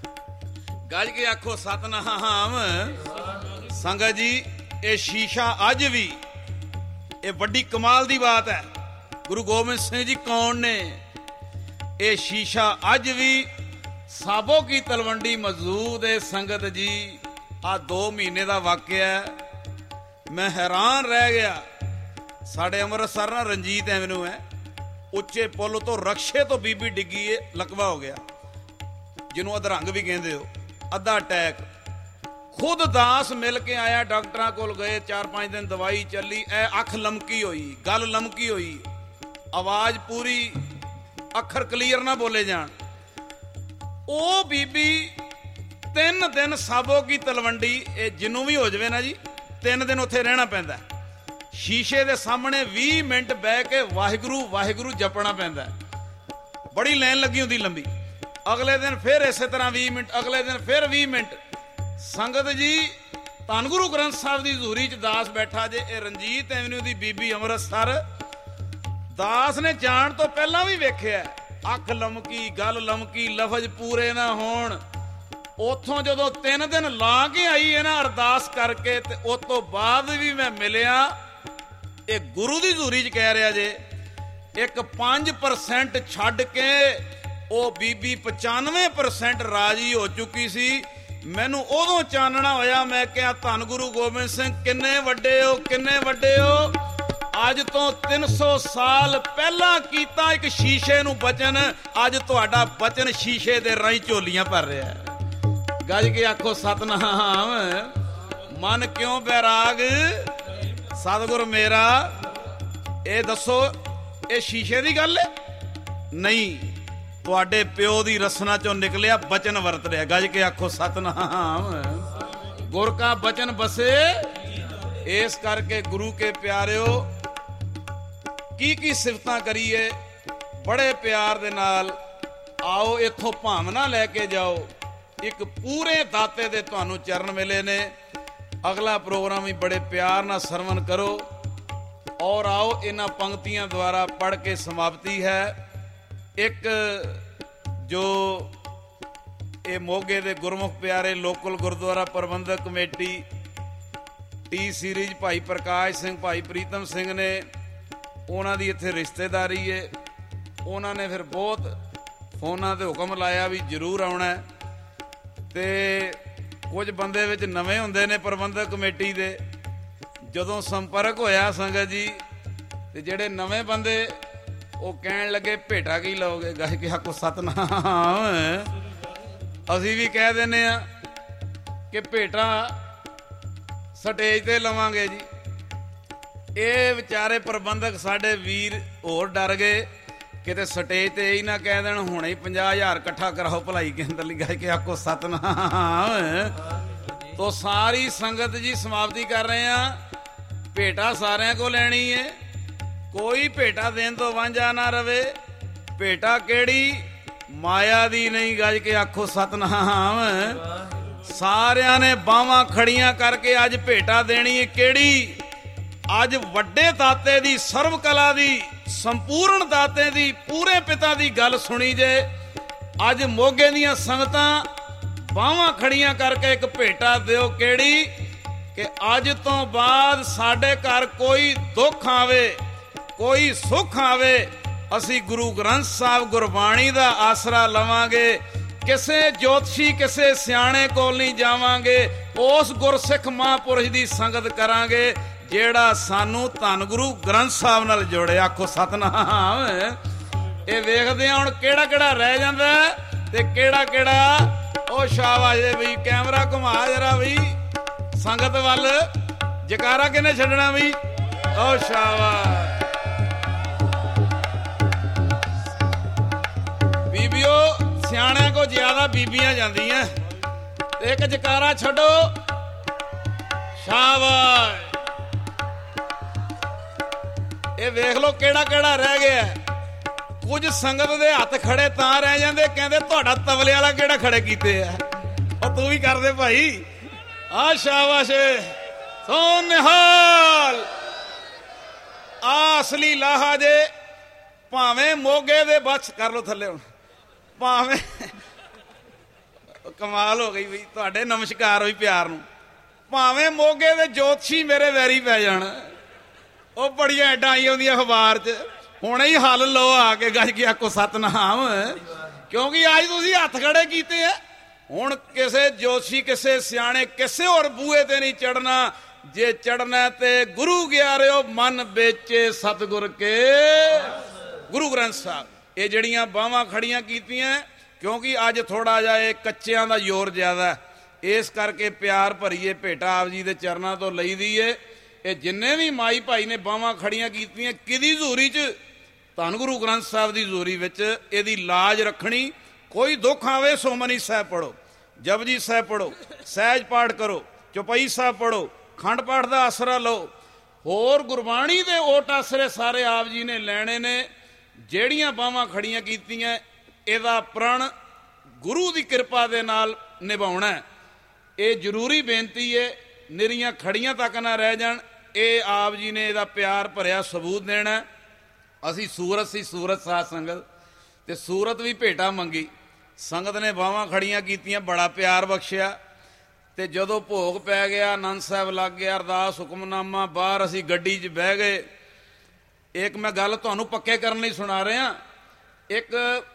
ਗੱਜ ਕੇ ਆਖੋ ਸਤਨਾਮ। ਸੰਗਤ ਜੀ ਇਹ ਸ਼ੀਸ਼ਾ ਅੱਜ ਵੀ, ਇਹ ਵੱਡੀ ਕਮਾਲ ਦੀ ਬਾਤ ਹੈ। ਗੁਰੂ ਗੋਬਿੰਦ ਸਿੰਘ ਜੀ ਕੌਣ ਨੇ? ਇਹ ਸ਼ੀਸ਼ਾ ਅੱਜ ਵੀ ਸਾਬੋ ਕੀ ਤਲਵੰਡੀ ਮੌਜੂਦ ਹੈ। ਸੰਗਤ ਜੀ ਆ ਦੋ ਮਹੀਨੇ ਦਾ ਵਾਕਿਆ ਹੈ, ਮੈਂ ਹੈਰਾਨ ਰਹਿ ਗਿਆ। ਸਾਡੇ ਅੰਮ੍ਰਿਤਸਰ ਨਾਲ ਰਣਜੀਤ ਐਵਨਿਊ ਹੈ, ਉੱਚੇ ਪੁੱਲ ਤੋਂ ਰਕਸ਼ੇ ਤੋਂ ਬੀਬੀ ਡਿੱਗੀ ਏ, ਲਕਵਾ ਹੋ ਗਿਆ, ਜਿਹਨੂੰ ਅਧਰੰਗ ਵੀ ਕਹਿੰਦੇ ਹੋ, ਅੱਧਾ ਅਟੈਕ। ਖੁਦ ਦਾਸ ਮਿਲ ਕੇ ਆਇਆ, ਡਾਕਟਰਾਂ ਕੋਲ ਗਏ, ਚਾਰ ਪੰਜ ਦਿਨ ਦਵਾਈ ਚੱਲੀ, ਇਹ ਅੱਖ ਲਮਕੀ ਹੋਈ, ਗੱਲ ਲਮਕੀ ਹੋਈ, ਆਵਾਜ਼ ਪੂਰੀ, ਅੱਖਰ ਕਲੀਅਰ ਨਾ ਬੋਲੇ ਜਾਣ। ਉਹ ਬੀਬੀ ਤਿੰਨ ਦਿਨ ਸਾਬੋ ਕੀ ਤਲਵੰਡੀ, ਇਹ ਜਿਹਨੂੰ ਵੀ ਹੋ ਜਾਵੇ ਨਾ ਜੀ, ਤਿੰਨ ਦਿਨ ਉੱਥੇ ਰਹਿਣਾ ਪੈਂਦਾ। ਸ਼ੀਸ਼ੇ ਦੇ ਸਾਹਮਣੇ ਵੀਹ ਮਿੰਟ ਬਹਿ ਕੇ ਵਾਹਿਗੁਰੂ ਵਾਹਿਗੁਰੂ ਜਪਣਾ ਪੈਂਦਾ। ਬੜੀ ਲਾਈਨ ਲੱਗੀ ਹੁੰਦੀ ਲੰਬੀ। ਅਗਲੇ ਦਿਨ ਫਿਰ ਇਸੇ ਤਰ੍ਹਾਂ ਵੀਹ ਮਿੰਟ, ਅਗਲੇ ਦਿਨ ਫਿਰ ਵੀਹ ਮਿੰਟ। ਸੰਗਤ ਜੀ ਧੰਨ ਗੁਰੂ ਗ੍ਰੰਥ ਸਾਹਿਬ ਦੀ ਹਜ਼ੂਰੀ 'ਚ ਦਾਸ ਬੈਠਾ ਜੇ। ਇਹ ਰਣਜੀਤ ਐਵਨਿਊ ਦੀ ਬੀਬੀ ਅੰਮ੍ਰਿਤਸਰ, ਦਾਸ ਨੇ ਜਾਣ ਤੋਂ ਪਹਿਲਾਂ ਵੀ ਵੇਖਿਆ, ਅੱਖ ਲਮਕੀ, ਗੱਲ ਲਮਕੀ, ਲਫ਼ਜ਼ ਪੂਰੇ ਨਾ ਹੋਣ। ਉਥੋਂ ਜਦੋਂ ਤਿੰਨ ਦਿਨ ਲਾ ਕੇ ਆਈ ਹੈ ਨਾ ਅਰਦਾਸ ਕਰਕੇ, ਤੇ ਉਸ ਤੋਂ ਬਾਅਦ ਵੀ ਮੈਂ ਮਿਲਿਆ। ਇਹ ਗੁਰੂ ਦੀ ਹਜ਼ੂਰੀ 'ਚ ਕਹਿ ਰਿਹਾ ਜੇ, ਇੱਕ ਪੰਜ ਪਰਸੈਂਟ ਛੱਡ ਕੇ ਉਹ ਬੀਬੀ ਪਚਾਨਵੇਂ ਪਰਸੈਂਟ ਰਾਜੀ ਹੋ ਚੁੱਕੀ ਸੀ। ਮੈਨੂੰ ਉਦੋਂ ਚਾਨਣਾ ਹੋਇਆ, ਮੈਂ ਕਿਹਾ ਧੰਨ ਗੁਰੂ ਗੋਬਿੰਦ ਸਿੰਘ ਕਿੰਨੇ ਵੱਡੇ ਹੋ, ਕਿੰਨੇ ਵੱਡੇ ਹੋ। ਅੱਜ ਤੋਂ ਤਿੰਨ ਸੌ ਸਾਲ ਪਹਿਲਾਂ ਕੀਤਾ ਇੱਕ ਸ਼ੀਸ਼ੇ ਨੂੰ ਬਚਨ, ਅੱਜ ਤੁਹਾਡਾ ਬਚਨ ਸ਼ੀਸ਼ੇ ਦੇ ਰਾਹੀਂ ਝੋਲੀਆਂ ਭਰ ਰਿਹਾ ਹੈ। ਗੱਜ ਕੇ ਆਖੋ ਸਤਨਾਮ। ਮਨ ਕਿਉਂ ਬੈਰਾਗ ਸਤਿਗੁਰ ਮੇਰਾ। ਇਹ ਦੱਸੋ ਇਹ ਸ਼ੀਸ਼ੇ ਦੀ ਗੱਲ ਹੈ? ਨਹੀਂ, ਤੁਹਾਡੇ ਪਿਓ ਦੀ ਰਸਨਾ ਚੋਂ ਨਿਕਲਿਆ ਬਚਨ ਵਰਤ ਰਿਹਾ। ਗੱਜ ਕੇ ਆਖੋ ਸਤਨਾਮ। ਗੁਰ ਕਾ ਬਚਨ ਬਸੇ। ਇਸ ਕਰਕੇ ਗੁਰੂ ਕੇ ਪਿਆਰਿਓ, ਕੀ ਕੀ ਸਿਫਤਾਂ ਕਰੀਏ ਬੜੇ ਪਿਆਰ ਦੇ ਨਾਲ। ਆਓ ਇੱਥੋਂ ਭਾਵਨਾ ਲੈ ਕੇ ਜਾਓ। ਇੱਕ ਪੂਰੇ ਦਾਤੇ ਦੇ ਤੁਹਾਨੂੰ ਚਰਨ ਮਿਲੇ ਨੇ। ਅਗਲਾ ਪ੍ਰੋਗਰਾਮ ਵੀ ਬੜੇ ਪਿਆਰ ਨਾਲ ਸਰਵਣ ਕਰੋ। ਔਰ ਆਓ ਇਹਨਾਂ ਪੰਕਤੀਆਂ ਦੁਆਰਾ ਪੜ੍ਹ ਕੇ ਸਮਾਪਤੀ ਹੈ। ਇੱਕ ਜੋ ਇਹ ਮੋਗੇ ਦੇ ਗੁਰਮੁਖ ਪਿਆਰੇ ਲੋਕਲ ਗੁਰਦੁਆਰਾ ਪ੍ਰਬੰਧਕ committee T Series Bhai Prakash Singh, ਭਾਈ ਪ੍ਰੀਤਮ ਸਿੰਘ ਨੇ, ਉਹਨਾਂ ਦੀ ਇੱਥੇ ਰਿਸ਼ਤੇਦਾਰੀ ਏ। ਉਹਨਾਂ ਨੇ ਫਿਰ ਬਹੁਤ ਫੋਨਾਂ ਤੇ ਹੁਕਮ ਲਾਇਆ ਵੀ ਜ਼ਰੂਰ ਆਉਣਾ। ਤੇ ਕੁਝ ਬੰਦੇ ਵਿੱਚ ਨਵੇਂ ਹੁੰਦੇ ਨੇ ਪ੍ਰਬੰਧਕ ਕਮੇਟੀ ਦੇ। ਜਦੋਂ ਸੰਪਰਕ ਹੋਇਆ ਸੰਗਤ ਜੀ, ਤੇ ਜਿਹੜੇ ਨਵੇਂ ਬੰਦੇ ਉਹ ਕਹਿਣ ਲੱਗੇ ਭੇਟਾ ਕੀ ਲਓਗੇ? ਗਾਇ ਕਿ ਆਖੋ ਸਤਨਾਮ। ਅਸੀਂ ਵੀ ਕਹਿ ਦਿੰਦੇ ਆ ਕਿ ਭੇਟਾ ਸਟੇਜ ਤੇ ਲਵਾਂਗੇ ਜੀ। ਇਹ ਵਿਚਾਰੇ ਪ੍ਰਬੰਧਕ ਸਾਡੇ ਵੀਰ ਹੋਰ ਡਰ ਗਏ, ਕਿਤੇ ਸਟੇਜ ਤੇ ਇਹ ਨਾ ਕਹਿ ਦੇਣ ਹੁਣੇ ਹੀ ਪੰਜਾਹ ਹਜ਼ਾਰ ਇਕੱਠਾ ਕਰਾਓ ਭਲਾਈ ਕੇਂਦਰ ਲਈ ਗਾਇ ਕੇ ਆਖੋ ਸਤਨਾਮ। ਤੋ ਸਾਰੀ ਸੰਗਤ ਜੀ ਸਮਾਪਤੀ ਕਰ ਰਹੇ ਆ। ਭੇਟਾ ਸਾਰਿਆਂ ਕੋ ਲੈਣੀ ਹੈ, ਕੋਈ ਭੇਟਾ ਦੇਣ ਤੋਂ ਵਾਂਝਾ ਨਾ ਰਵੇ। ਭੇਟਾ ਕਿਹੜੀ? ਮਾਇਆ ਦੀ ਨਹੀਂ, ਗੱਜ ਕੇ ਆਖੋ ਸਤਨਾਮ। ਸਾਰਿਆਂ ਨੇ ਬਾਹਾਂ ਖੜੀਆਂ ਕਰਕੇ ਅੱਜ ਭੇਟਾ ਦੇਣੀ ਹੈ। ਕਿਹੜੀ? ਅੱਜ ਵੱਡੇ ਦਾਤੇ ਦੀ, ਸਰਵ ਕਲਾ ਦੀ, ਸੰਪੂਰਨ ਦਾਤੇ ਦੀ, ਪੂਰੇ ਪਿਤਾ ਦੀ ਗੱਲ ਸੁਣੀ ਜੇ। ਅੱਜ ਮੋਗੇ ਦੀਆਂ ਸੰਗਤਾਂ ਬਾਹਾਂ ਖੜੀਆਂ ਕਰਕੇ ਇੱਕ ਭੇਟਾ ਦਿਓ। ਕਿਹੜੀ? ਕਿ ਅੱਜ ਤੋਂ ਬਾਅਦ ਸਾਡੇ ਘਰ ਕੋਈ ਦੁੱਖ ਆਵੇ, ਕੋਈ ਸੁੱਖ ਆਵੇ, ਅਸੀਂ ਗੁਰੂ ਗ੍ਰੰਥ ਸਾਹਿਬ ਗੁਰਬਾਣੀ ਦਾ ਆਸਰਾ ਲਵਾਂਗੇ। ਕਿਸੇ ਜੋਤਸ਼ੀ, ਕਿਸੇ ਸਿਆਣੇ ਕੋਲ ਨਹੀਂ ਜਾਵਾਂਗੇ। ਉਸ ਗੁਰਸਿੱਖ ਮਹਾਂਪੁਰਸ਼ ਦੀ ਸੰਗਤ ਕਰਾਂਗੇ ਜਿਹੜਾ ਸਾਨੂੰ ਧੰਨ ਗੁਰੂ ਗ੍ਰੰਥ ਸਾਹਿਬ ਨਾਲ ਜੋੜੇ। ਆਖੋ ਸਤਨਾਮ। ਇਹ ਵੇਖਦੇ ਆ ਹੁਣ ਕਿਹੜਾ ਕਿਹੜਾ ਰਹਿ ਜਾਂਦਾ ਤੇ ਕਿਹੜਾ ਕਿਹੜਾ। ਉਹ ਸ਼ਾਬਾਸ਼ ਬਈ, ਕੈਮਰਾ ਘੁਮਾ ਜਰਾ ਬਈ ਸੰਗਤ ਵੱਲ। ਜਕਾਰਾ ਕਿਹਨੇ ਛੱਡਣਾ ਬਈ? ਉਹ ਸ਼ਾਬਾਸ਼। ਬੀਬੀਓ ਸਿਆਣਿਆਂ ਕੋ ਜ਼ਿਆਦਾ ਬੀਬੀਆਂ ਜਾਂਦੀਆਂ। ਇੱਕ ਜਕਾਰਾ ਛੱਡੋ। ਸ਼ਾਬਾਸ਼। ਇਹ ਵੇਖ ਲੋ ਕਿਹੜਾ ਕਿਹੜਾ ਰਹਿ ਗਿਆ। ਕੁਝ ਸੰਗਤ ਦੇ ਹੱਥ ਖੜੇ ਤਾਂ ਰਹਿ ਜਾਂਦੇ, ਕਹਿੰਦੇ ਤੁਹਾਡਾ ਤਬਲੇ ਵਾਲਾ ਕਿਹੜਾ ਖੜੇ ਕੀਤੇ ਆ। ਉਹ ਤੂੰ ਵੀ ਕਰਦੇ ਭਾਈ। ਆ ਸ਼ਾਬਾਸ਼। ਸੋ ਨਿਹਾਲ। ਆ ਅਸਲੀ ਲਾਹਾ ਜੇ। ਭਾਵੇਂ ਮੋਗੇ ਦੇ ਬਸ ਕਰ ਲੋ ਥੱਲੇ ਹੁਣ, ਭਾਵੇਂ ਕਮਾਲ ਹੋ ਗਈ ਬਈ। ਤੁਹਾਡੇ ਨਮਸਕਾਰ ਹੋਈ ਪਿਆਰ ਨੂੰ। ਭਾਵੇਂ ਮੋਗੇ ਦੇ ਜੋਤਸ਼ੀ ਮੇਰੇ ਵੈਰੀ ਪੈ ਜਾਣ, ਉਹ ਬੜੀਆਂ ਐਡਾਂ ਆਈ ਆਉਂਦੀਆਂ ਅਖਬਾਰ 'ਚ, ਹੁਣੇ ਹੀ ਹੱਲ ਲਓ ਆ ਕੇ ਗੱਜ ਕੇ ਆਖੋ ਸਤਨਾਮ। ਕਿਉਂਕਿ ਅੱਜ ਤੁਸੀਂ ਹੱਥ ਖੜੇ ਕੀਤੇ ਆ। ਹੁਣ ਕਿਸੇ ਜੋਤਸ਼ੀ, ਕਿਸੇ ਸਿਆਣੇ, ਕਿਸੇ ਹੋਰ ਬੂਹੇ ਤੇ ਨਹੀਂ ਚੜਨਾ। ਜੇ ਚੜਨਾ ਤੇ ਗੁਰੂ ਗਿਆ ਰਿਓ ਮਨ ਵੇਚੇ ਸਤਿਗੁਰ ਕੇ। ਗੁਰੂ ਗ੍ਰੰਥ ਸਾਹਿਬ ਇਹ ਜਿਹੜੀਆਂ ਬਾਹਾਂ ਖੜੀਆਂ ਕੀਤੀਆਂ, ਕਿਉਂਕਿ ਅੱਜ ਥੋੜਾ ਜਿਹਾ ਇਹ ਕੱਚਿਆਂ ਦਾ ਜ਼ੋਰ ਜ਼ਿਆਦਾ, ਇਸ ਕਰਕੇ ਪਿਆਰ ਭਰੀਏ ਭੇਟਾ ਆਪ ਜੀ ਦੇ ਚਰਨਾਂ ਤੋਂ ਲਈ ਦੀ ਏ। ਇਹ ਜਿੰਨੇ ਵੀ ਮਾਈ ਭਾਈ ਨੇ ਬਾਹਾਂ ਖੜੀਆਂ ਕੀਤੀਆਂ, ਕਿਹਦੀ ਹਜ਼ੂਰੀ 'ਚ? ਧੰਨ ਗੁਰੂ ਗ੍ਰੰਥ ਸਾਹਿਬ ਦੀ ਹਜ਼ੂਰੀ ਵਿੱਚ ਇਹਦੀ ਲਾਜ ਰੱਖਣੀ। ਕੋਈ ਦੁੱਖ ਆਵੇ ਸੁਖਮਨੀ ਸਾਹਿਬ ਪੜੋ, ਜਪਜੀ ਸਾਹਿਬ ਪੜੋ, ਸਹਿਜ ਪਾਠ ਕਰੋ, ਚੌਪਈ ਸਾਹਿਬ ਪੜੋ, ਖੰਡ ਪਾਠ ਦਾ ਆਸਰਾ ਲਓ। ਹੋਰ ਗੁਰਬਾਣੀ ਦੇ ਓਟ ਆਸਰੇ ਸਾਰੇ ਆਪ ਜੀ ਨੇ ਲੈਣੇ ਨੇ। ਜਿਹੜੀਆਂ ਬਾਹਾਂ ਖੜੀਆਂ ਕੀਤੀਆਂ, ਇਹਦਾ ਪ੍ਰਣ ਗੁਰੂ ਦੀ ਕਿਰਪਾ ਦੇ ਨਾਲ ਨਿਭਾਉਣਾ। ਇਹ ਜ਼ਰੂਰੀ ਬੇਨਤੀ ਹੈ। ਨਿਰੀਆਂ ਖੜੀਆਂ ਤੱਕ ਨਾ ਰਹਿ ਜਾਣ। ਇਹ ਆਪ ਜੀ ਨੇ ਇਹਦਾ ਪਿਆਰ ਭਰਿਆ ਸਬੂਤ ਦੇਣਾ। ਅਸੀਂ ਸੂਰਤ ਸੀ, ਸੂਰਤ ਸਾਧ ਸੰਗਤ, ਤੇ ਸੂਰਤ ਵੀ ਭੇਟਾ ਮੰਗੀ। ਸੰਗਤ ਨੇ ਬਾਹਾਂ ਖੜੀਆਂ ਕੀਤੀਆਂ, ਬੜਾ ਪਿਆਰ ਬਖਸ਼ਿਆ। ਤੇ ਜਦੋਂ ਭੋਗ ਪੈ ਗਿਆ, ਆਨੰਦ ਸਾਹਿਬ ਲੱਗ ਗਿਆ, ਅਰਦਾਸ ਹੁਕਮਨਾਮਾ, ਬਾਹਰ ਅਸੀਂ ਗੱਡੀ 'ਚ ਬਹਿ ਗਏ। ਇੱਕ ਮੈਂ ਗੱਲ ਤੁਹਾਨੂੰ ਪੱਕੇ ਕਰਨ ਲਈ ਸੁਣਾ ਰਿਹਾ। ਇੱਕ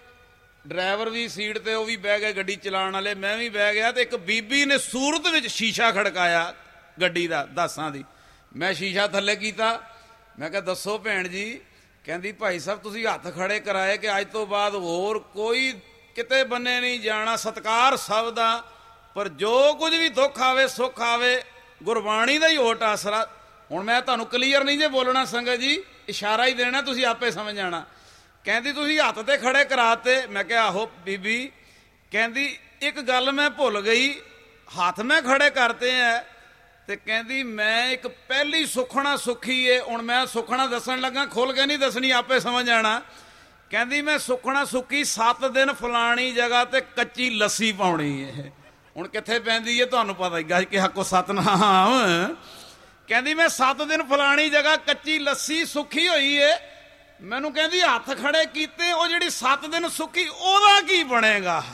ਡਰਾਈਵਰ ਵੀ ਸੀਟ ਤੇ, ਉਹ ਵੀ ਬਹਿ ਗਏ ਗੱਡੀ ਚਲਾਉਣ ਵਾਲੇ, ਮੈਂ ਵੀ ਬਹਿ ਗਿਆ। ਤੇ ਇੱਕ ਬੀਬੀ ਨੇ ਸੂਰਤ ਵਿੱਚ ਸ਼ੀਸ਼ਾ ਖੜਕਾਇਆ ਗੱਡੀ ਦਾ, ਦਾਸਾਂ ਦੀ। ਮੈਂ ਸ਼ੀਸ਼ਾ ਥੱਲੇ ਕੀਤਾ। ਮੈਂ ਕਿਹਾ ਦੱਸੋ ਭੈਣ ਜੀ। ਕਹਿੰਦੀ ਭਾਈ ਸਾਹਿਬ ਤੁਸੀਂ ਹੱਥ ਖੜੇ ਕਰਾਏ ਕਿ ਅੱਜ ਤੋਂ ਬਾਅਦ ਹੋਰ ਕੋਈ ਕਿਤੇ ਬੰਨੇ ਨਹੀਂ ਜਾਣਾ, ਸਤਿਕਾਰ ਸਭ ਦਾ, ਪਰ ਜੋ ਕੁਝ ਵੀ ਦੁੱਖ ਆਵੇ ਸੁੱਖ ਆਵੇ, ਗੁਰਬਾਣੀ ਦਾ ਹੀ ਓਟ ਆਸਰਾ। ਹੁਣ ਮੈਂ ਤੁਹਾਨੂੰ ਕਲੀਅਰ ਨਹੀਂ ਜੇ ਬੋਲਣਾ ਸੰਗਤ ਜੀ, ਇਸ਼ਾਰਾ ਹੀ ਦੇਣਾ, ਤੁਸੀਂ ਆਪੇ ਸਮਝ ਜਾਣਾ। ਕਹਿੰਦੀ ਤੁਸੀਂ ਹੱਥ ਤੇ ਖੜੇ ਕਰਾਤੇ। ਮੈਂ ਕਿਹਾ ਆਹੋ ਬੀਬੀ। ਕਹਿੰਦੀ ਇੱਕ ਗੱਲ ਮੈਂ ਭੁੱਲ ਗਈ, ਹੱਥ ਮੈਂ ਖੜੇ ਕਰਤੇ ਐ। ਤੇ ਕਹਿੰਦੀ ਮੈਂ ਇੱਕ ਪਹਿਲੀ ਸੁਖਣਾ ਸੁਖੀ ਏ। ਹੁਣ ਮੈਂ ਸੁਖਣਾ ਦੱਸਣ ਲੱਗਾ, ਖੁੱਲ ਕੇ ਨਹੀਂ ਦੱਸਣੀ, ਆਪੇ ਸਮਝ ਆਣਾ। ਕਹਿੰਦੀ ਮੈਂ ਸੁਖਣਾ ਸੁਖੀ ਸੱਤ ਦਿਨ ਫਲਾਣੀ ਜਗ੍ਹਾ ਤੇ ਕੱਚੀ ਲੱਸੀ ਪਾਉਣੀ ਏ। ਹੁਣ ਕਿੱਥੇ ਪੈਂਦੀ ਏ ਤੁਹਾਨੂੰ ਪਤਾ ਹੀ, ਗੱਜ ਕੇ ਆਖੋ ਸਤਨਾਮ। ਕਹਿੰਦੀ ਮੈਂ ਸੱਤ ਦਿਨ ਫਲਾਣੀ ਜਗ੍ਹਾ ਕੱਚੀ ਲੱਸੀ ਸੁੱਖੀ ਹੋਈ ਏ। ਮੈਨੂੰ ਕਹਿੰਦੀ ਹੱਥ ਖੜੇ ਕੀਤੇ, ਉਹ ਜਿਹੜੀ ਸੱਤ ਦਿਨ ਸੁੱਕੀ ਉਹਦਾ ਕੀ ਬਣੇਗਾ?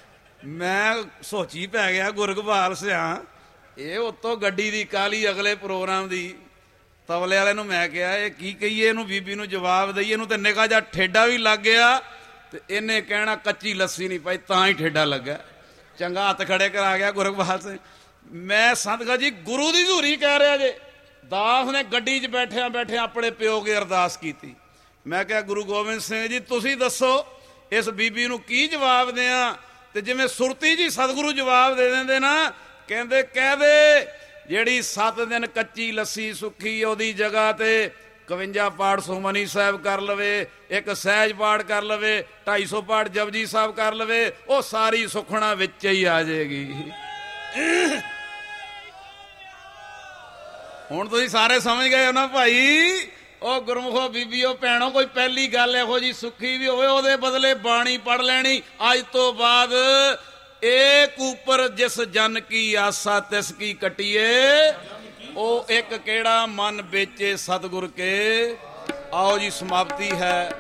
ਮੈਂ ਸੋਚੀ ਪੈ ਗਿਆ, ਗੁਰਗੋਪਾਲ ਸਿਆ ਇਹ ਉੱਤੋਂ ਗੱਡੀ ਦੀ ਕਾਲੀ, ਅਗਲੇ ਪ੍ਰੋਗਰਾਮ ਦੀ। ਤਬਲੇ ਵਾਲੇ ਨੂੰ ਮੈਂ ਕਿਹਾ ਇਹ ਕੀ ਕਹੀਏ ਇਹਨੂੰ, ਬੀਬੀ ਨੂੰ ਜਵਾਬ ਦਈਏ? ਇਹਨੂੰ ਤੇ ਨਿੱਕਾ ਜਿਹਾ ਠੇਡਾ ਵੀ ਲੱਗ ਗਿਆ ਤੇ ਇਹਨੇ ਕਹਿਣਾ ਕੱਚੀ ਲੱਸੀ ਨਹੀਂ ਪਾਈ, ਤਾਂ ਹੀ ਠੇਡਾ ਲੱਗਾ। ਚੰਗਾ ਹੱਥ ਖੜੇ ਕਰਾ ਗਿਆ ਗੁਰਗੋਪਾਲ ਸਿੰਘ। ਮੈਂ ਸੰਤਗਾ ਜੀ ਗੁਰੂ ਦੀ ਹਜ਼ੂਰੀ ਕਹਿ ਰਿਹਾ ਜੇ। ਦਾਸ ਨੇ ਗੱਡੀ 'ਚ ਬੈਠਿਆਂ ਬੈਠਿਆਂ ਆਪਣੇ ਪਿਓ ਕੇ ਅਰਦਾਸ ਕੀਤੀ। ਮੈਂ ਕਿਹਾ ਗੁਰੂ ਗੋਬਿੰਦ ਸਿੰਘ ਜੀ ਤੁਸੀਂ ਦੱਸੋ ਇਸ ਬੀਬੀ ਨੂੰ ਕੀ ਜਵਾਬ ਦਿਆਂ? ਤੇ ਜਿਵੇਂ ਸੁਰਤੀ ਜੀ ਸਤਿਗੁਰੂ ਜਵਾਬ ਦੇ ਦਿੰਦੇ ਨਾ, ਕਹਿੰਦੇ ਕਹਿ ਦੇ ਜਿਹੜੀ ਸੱਤ ਦਿਨ ਕੱਚੀ ਲੱਸੀ ਸੁੱਖੀ ਉਹਦੀ ਜਗ੍ਹਾ ਤੇ ਇਕਵੰਜਾ ਪਾਠ ਸੁਖਮਨੀ ਸਾਹਿਬ ਕਰ ਲਵੇ, ਇੱਕ ਸਹਿਜ ਪਾਠ ਕਰ ਲਵੇ, ਢਾਈ ਸੌ ਪਾਠ ਜਪਜੀ ਸਾਹਿਬ ਕਰ ਲਵੇ, ਉਹ ਸਾਰੀ ਸੁਖਣਾ ਵਿੱਚ ਹੀ ਆ ਜਾਏਗੀ। ਹੁਣ ਤੁਸੀਂ ਸਾਰੇ ਸਮਝ ਗਏ ਹੋ ਨਾ ਭਾਈ। ਉਹ ਗੁਰਮੁਖੋ ਬੀਬੀਓ ਭੈਣੋ, ਕੋਈ ਪਹਿਲੀ ਗੱਲ ਇਹੋ ਜੀ ਸੁੱਖੀ ਵੀ ਹੋਵੇ ਉਹਦੇ ਬਦਲੇ ਬਾਣੀ ਪੜ ਲੈਣੀ। ਅੱਜ ਤੋਂ ਬਾਅਦ ਏਕ ਉਪਰ ਜਿਸ ਜਨ ਕੀ ਆਸਾ ਤਿਸ ਕੀ ਕਟੀਏ, ਉਹ ਇੱਕ ਕਿਹੜਾ ਮਨ ਵੇਚੇ ਸਤਿਗੁਰ ਕੇ। ਆਓ ਜੀ ਸਮਾਪਤੀ ਹੈ।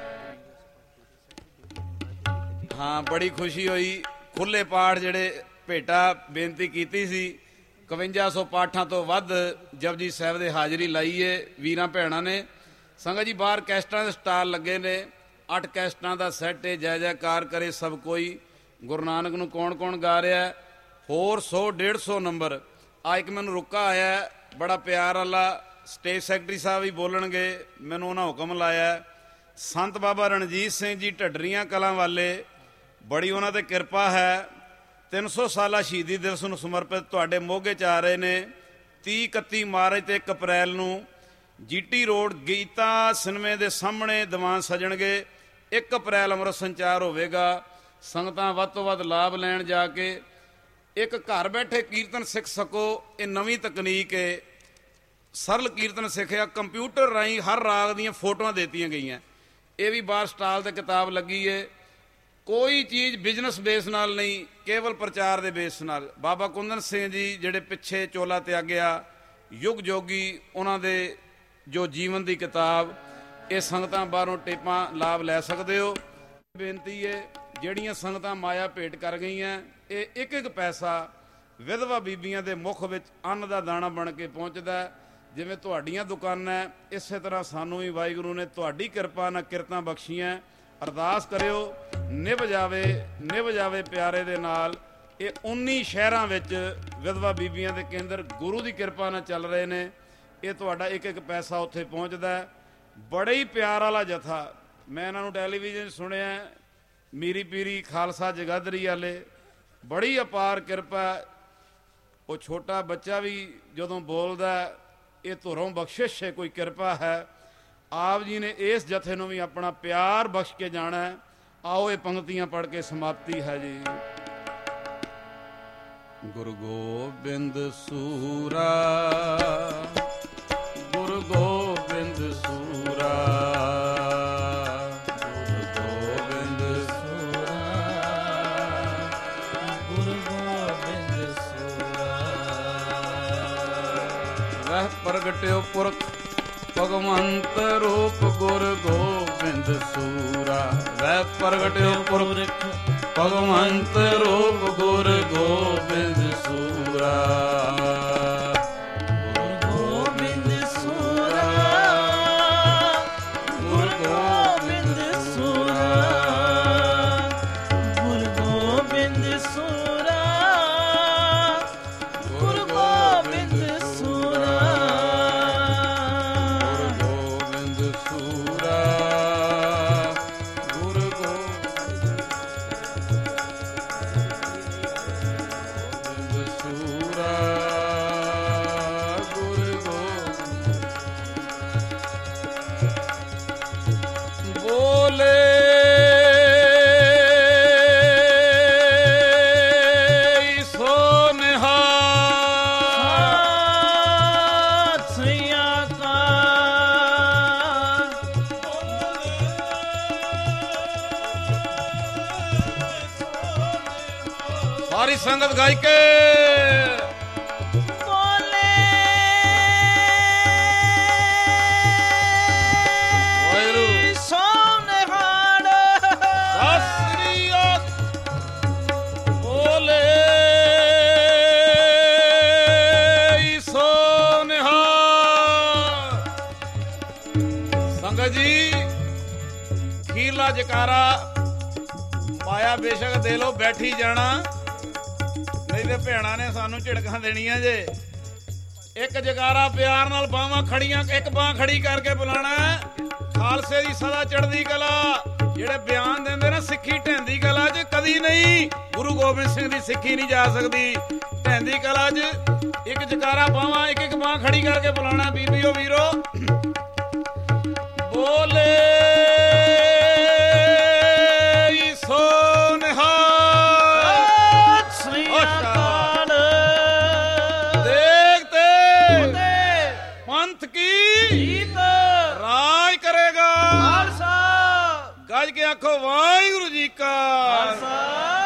ਹਾਂ, ਬੜੀ ਖੁਸ਼ੀ ਹੋਈ। ਖੁੱਲੇ ਪਾਠ ਜਿਹੜੇ ਭੇਟਾ ਬੇਨਤੀ ਕੀਤੀ ਸੀ, ਇਕਵੰਜਾ ਸੌ ਪਾਠਾਂ ਤੋਂ ਵੱਧ ਜਪਜੀ ਸਾਹਿਬ ਦੇ ਹਾਜ਼ਰੀ ਲਾਈਏ ਵੀਰਾਂ ਭੈਣਾਂ ਨੇ। ਸੰਗਤ ਜੀ, ਬਾਹਰ ਕੈਸਟਾਂ ਦੇ ਸਟਾਲ ਲੱਗੇ ਨੇ, ਅੱਠ ਕੈਸਟਾਂ ਦਾ ਸੈੱਟ ਹੈ। ਜੈ ਜੈਕਾਰ ਕਰੇ ਸਭ ਕੋਈ। ਗੁਰੂ ਨਾਨਕ ਨੂੰ ਕੌਣ ਕੌਣ ਗਾ ਰਿਹਾ, ਹੋਰ ਸੌ ਡੇਢ ਸੌ ਨੰਬਰ। ਆ ਇੱਕ ਮੈਨੂੰ ਰੁਕਾ ਆਇਆ ਬੜਾ ਪਿਆਰ ਵਾਲਾ, ਸਟੇਜ ਸੈਕਟਰੀ ਸਾਹਿਬ ਵੀ ਬੋਲਣਗੇ, ਮੈਨੂੰ ਉਹਨਾਂ ਹੁਕਮ ਲਾਇਆ। ਸੰਤ ਬਾਬਾ ਰਣਜੀਤ ਸਿੰਘ ਜੀ ਢੱਡਰੀਆਂ ਕਲਾਂ ਵਾਲੇ, ਬੜੀ ਉਹਨਾਂ ਤੇ ਕਿਰਪਾ ਹੈ। ਤਿੰਨ ਸੌ ਸਾਲਾ ਸ਼ਹੀਦੀ ਦਿਵਸ ਨੂੰ ਸਮਰਪਿਤ ਤੁਹਾਡੇ ਮੋਗੇ 'ਚ ਆ ਰਹੇ ਨੇ। ਤੀਹ ਇਕੱਤੀ ਮਾਰਚ ਤੇ ਇੱਕ ਅਪ੍ਰੈਲ ਨੂੰ ਜੀਟੀ ਰੋਡ ਗੀਤਾ ਸਿਨੇਮੇ ਦੇ ਸਾਹਮਣੇ ਦੀਵਾਨ ਸਜਣਗੇ। ਇੱਕ ਅਪ੍ਰੈਲ ਅੰਮ੍ਰਿਤ ਸੰਚਾਰ ਹੋਵੇਗਾ। ਸੰਗਤਾਂ ਵੱਧ ਤੋਂ ਵੱਧ ਲਾਭ ਲੈਣ ਜਾ ਕੇ। ਇੱਕ ਘਰ ਬੈਠੇ ਕੀਰਤਨ ਸਿੱਖ ਸਕੋ। ਇਹ ਨਵੀਂ ਤਕਨੀਕ ਹੈ, ਸਰਲ ਕੀਰਤਨ ਸਿੱਖਿਆ। ਕੰਪਿਊਟਰ ਰਾਹੀਂ ਹਰ ਰਾਗ ਦੀਆਂ ਫੋਟੋਆਂ ਦਿੱਤੀਆਂ ਗਈਆਂ। ਇਹ ਵੀ ਬਾਹਰ ਸਟਾਲ ਤੇ ਕਿਤਾਬ ਲੱਗੀ ਹੈ। ਕੋਈ ਚੀਜ਼ ਬਿਜ਼ਨਸ ਬੇਸ ਨਾਲ ਨਹੀਂ, ਕੇਵਲ ਪ੍ਰਚਾਰ ਦੇ ਬੇਸ ਨਾਲ। ਬਾਬਾ ਕੁੰਦਨ ਸਿੰਘ ਜੀ ਜਿਹੜੇ ਪਿੱਛੇ ਚੋਲਾ ਤਿਆਗਿਆ, ਯੁਗ ਜੋਗੀ, ਉਹਨਾਂ ਦੇ ਜੋ ਜੀਵਨ ਦੀ ਕਿਤਾਬ, ਇਹ ਸੰਗਤਾਂ ਬਾਹਰੋਂ ਟੇਪਾਂ ਲਾਭ ਲੈ ਸਕਦੇ ਹੋ। ਬੇਨਤੀ ਹੈ, ਜਿਹੜੀਆਂ ਸੰਗਤਾਂ ਮਾਇਆ ਭੇਟ ਕਰ ਗਈਆਂ, ਇਹ ਇੱਕ ਇੱਕ ਪੈਸਾ ਵਿਧਵਾ ਬੀਬੀਆਂ ਦੇ ਮੁੱਖ ਵਿੱਚ ਅੰਨ ਦਾ ਦਾਣਾ ਬਣ ਕੇ ਪਹੁੰਚਦਾ। ਜਿਵੇਂ ਤੁਹਾਡੀਆਂ ਦੁਕਾਨਾਂ, ਇਸੇ ਤਰ੍ਹਾਂ ਸਾਨੂੰ ਵੀ ਵਾਹਿਗੁਰੂ ਨੇ ਤੁਹਾਡੀ ਕਿਰਪਾ ਨਾਲ ਕਿਰਤਾਂ ਬਖਸ਼ੀਆਂ। ਅਰਦਾਸ ਕਰਿਓ ਨਿਭ ਜਾਵੇ, ਨਿਭ ਜਾਵੇ ਪਿਆਰੇ ਦੇ ਨਾਲ। ਇਹ ਉੱਨੀ ਸ਼ਹਿਰਾਂ ਵਿੱਚ ਵਿਧਵਾ ਬੀਬੀਆਂ ਦੇ ਕੇਂਦਰ ਗੁਰੂ ਦੀ ਕਿਰਪਾ ਨਾਲ ਚੱਲ ਰਹੇ ਨੇ। ਇਹ ਤੁਹਾਡਾ ਇੱਕ ਇੱਕ ਪੈਸਾ ਉੱਥੇ ਪਹੁੰਚਦਾ। ਬੜੇ ਹੀ ਪਿਆਰ ਵਾਲਾ ਜਥਾ। ਮੈਂ ਇਹਨਾਂ ਨੂੰ ਟੈਲੀਵਿਜ਼ਨ ਸੁਣਿਆ, ਮੀਰੀ ਪੀਰੀ ਖਾਲਸਾ ਜਗਾਦਰੀ ਵਾਲੇ, ਬੜੀ ਅਪਾਰ ਕਿਰਪਾ। ਉਹ ਛੋਟਾ ਬੱਚਾ ਵੀ ਜਦੋਂ ਬੋਲਦਾ, ਇਹ ਧੁਰੋਂ ਬਖਸ਼ਿਸ਼ ਹੈ, ਕੋਈ ਕਿਰਪਾ ਹੈ। ਆਪ ਜੀ ਨੇ ਇਸ ਜਥੇ ਨੂੰ ਵੀ ਆਪਣਾ ਪਿਆਰ ਬਖਸ਼ ਕੇ ਜਾਣਾ ਹੈ। ਆਓ ਇਹ ਪੰਕਤੀਆਂ ਪੜ੍ਹ ਕੇ ਸਮਾਪਤੀ ਹੈ ਜੀ। ਗੁਰੂ ਗੋਬਿੰਦ ਸੂਰਾ, ਗੁਰੂ ਗੋਬਿੰਦ ਸੂਰਾ, ਗੁਰੂ ਗੋਬਿੰਦ ਸੂਰਾ, ਗੁਰੂ ਗੋਬਿੰਦ ਸੂਰਾ। ਵਹ ਪ੍ਰਗਟਿਓ ਪੁਰਖ ਭਗਵੰਤ ਰੂਪ ਗੁਰੂ ਗੋਬਿੰਦ ਸੂਰਾ। ਵੈ ਪ੍ਰਗਟਿਓ ਪੁਰਖ ਭਗਵੰਤ ਰੂਪ ਗੁਰੂ ਗੋਬਿੰਦ ਸੂਰਾ। ਗੁਰੂ ਗੋਬਿੰਦ ਸੂਰਾ, ਗੁਰੂ ਗੋਬਿੰਦ ਸੂਰਾ, ਗੁਰੂ ਗੋਬਿੰਦ ਸੂਰਾ, ਗੁਰੂ ਗੋਬਿੰਦ ਸੂਰਾ। ਸਾਰੀ ਸੰਗਤ ਗਾਇ ਕੇ ਬੋਲੇ ਵਾਹਿਗੁਰੂ ਸੋਨਹਾੜ ਸਤਿ ਸ੍ਰੀ ਅਕਾਲ। ਬੋਲੇ ਸੋਨਹਾੜ। ਸੰਗਤ ਜੀ, ਖੀਰਲਾ ਜਕਾਰਾ ਮਾਇਆ ਬੇਸ਼ੱਕ ਦੇ ਲੋ, ਬੈਠੀ ਜਾਣਾ, ਨਹੀਂ ਤੇ ਭੈਣਾਂ ਨੇ ਸਾਨੂੰ ਝਿੜਕਾਂ ਦੇਣੀਆਂ ਜੇ। ਇੱਕ ਜਕਾਰਾ ਪਿਆਰ ਨਾਲ ਬਾਹਾਂ ਖੜੀਆਂ, ਇੱਕ ਬਾਂਹ ਖੜੀ ਕਰਕੇ ਬੁਲਾਣਾ। ਖਾਲਸੇ ਦੀ ਸਦਾ ਚੜ੍ਹਦੀ ਕਲਾ। ਜਿਹੜੇ ਬਿਆਨ ਦਿੰਦੇ ਨਾ ਸਿੱਖੀ ਢਹਿੰਦੀ ਕਲਾ 'ਚ, ਕਦੀ ਨਹੀਂ। ਗੁਰੂ ਗੋਬਿੰਦ ਸਿੰਘ ਦੀ ਸਿੱਖੀ ਨਹੀਂ ਜਾ ਸਕਦੀ ਢਹਿੰਦੀ ਕਲਾ 'ਚ। ਇੱਕ ਜਕਾਰਾ ਬਾਹਾਂ, ਇੱਕ ਇੱਕ ਬਾਂਹ ਖੜੀ ਕਰਕੇ ਬੁਲਾਣਾ। ਬੀਬੀਓ ਵੀਰੋ, ਬੋਲੇ ਸੋ ਨਿਹਾਲ। ਸ੍ਰੀ ਅਕਾਲ। ਦੇਖ ਤੇ ਪੰਥ ਕੀ ਜੀਤ ਰਾਜ ਕਰੇਗਾ। ਖਾਲਸਾ। ਗੱਜ ਕੇ ਆਖੋ ਵਾਹਿਗੁਰੂ ਜੀ ਕਾ ਖਾਲਸਾ।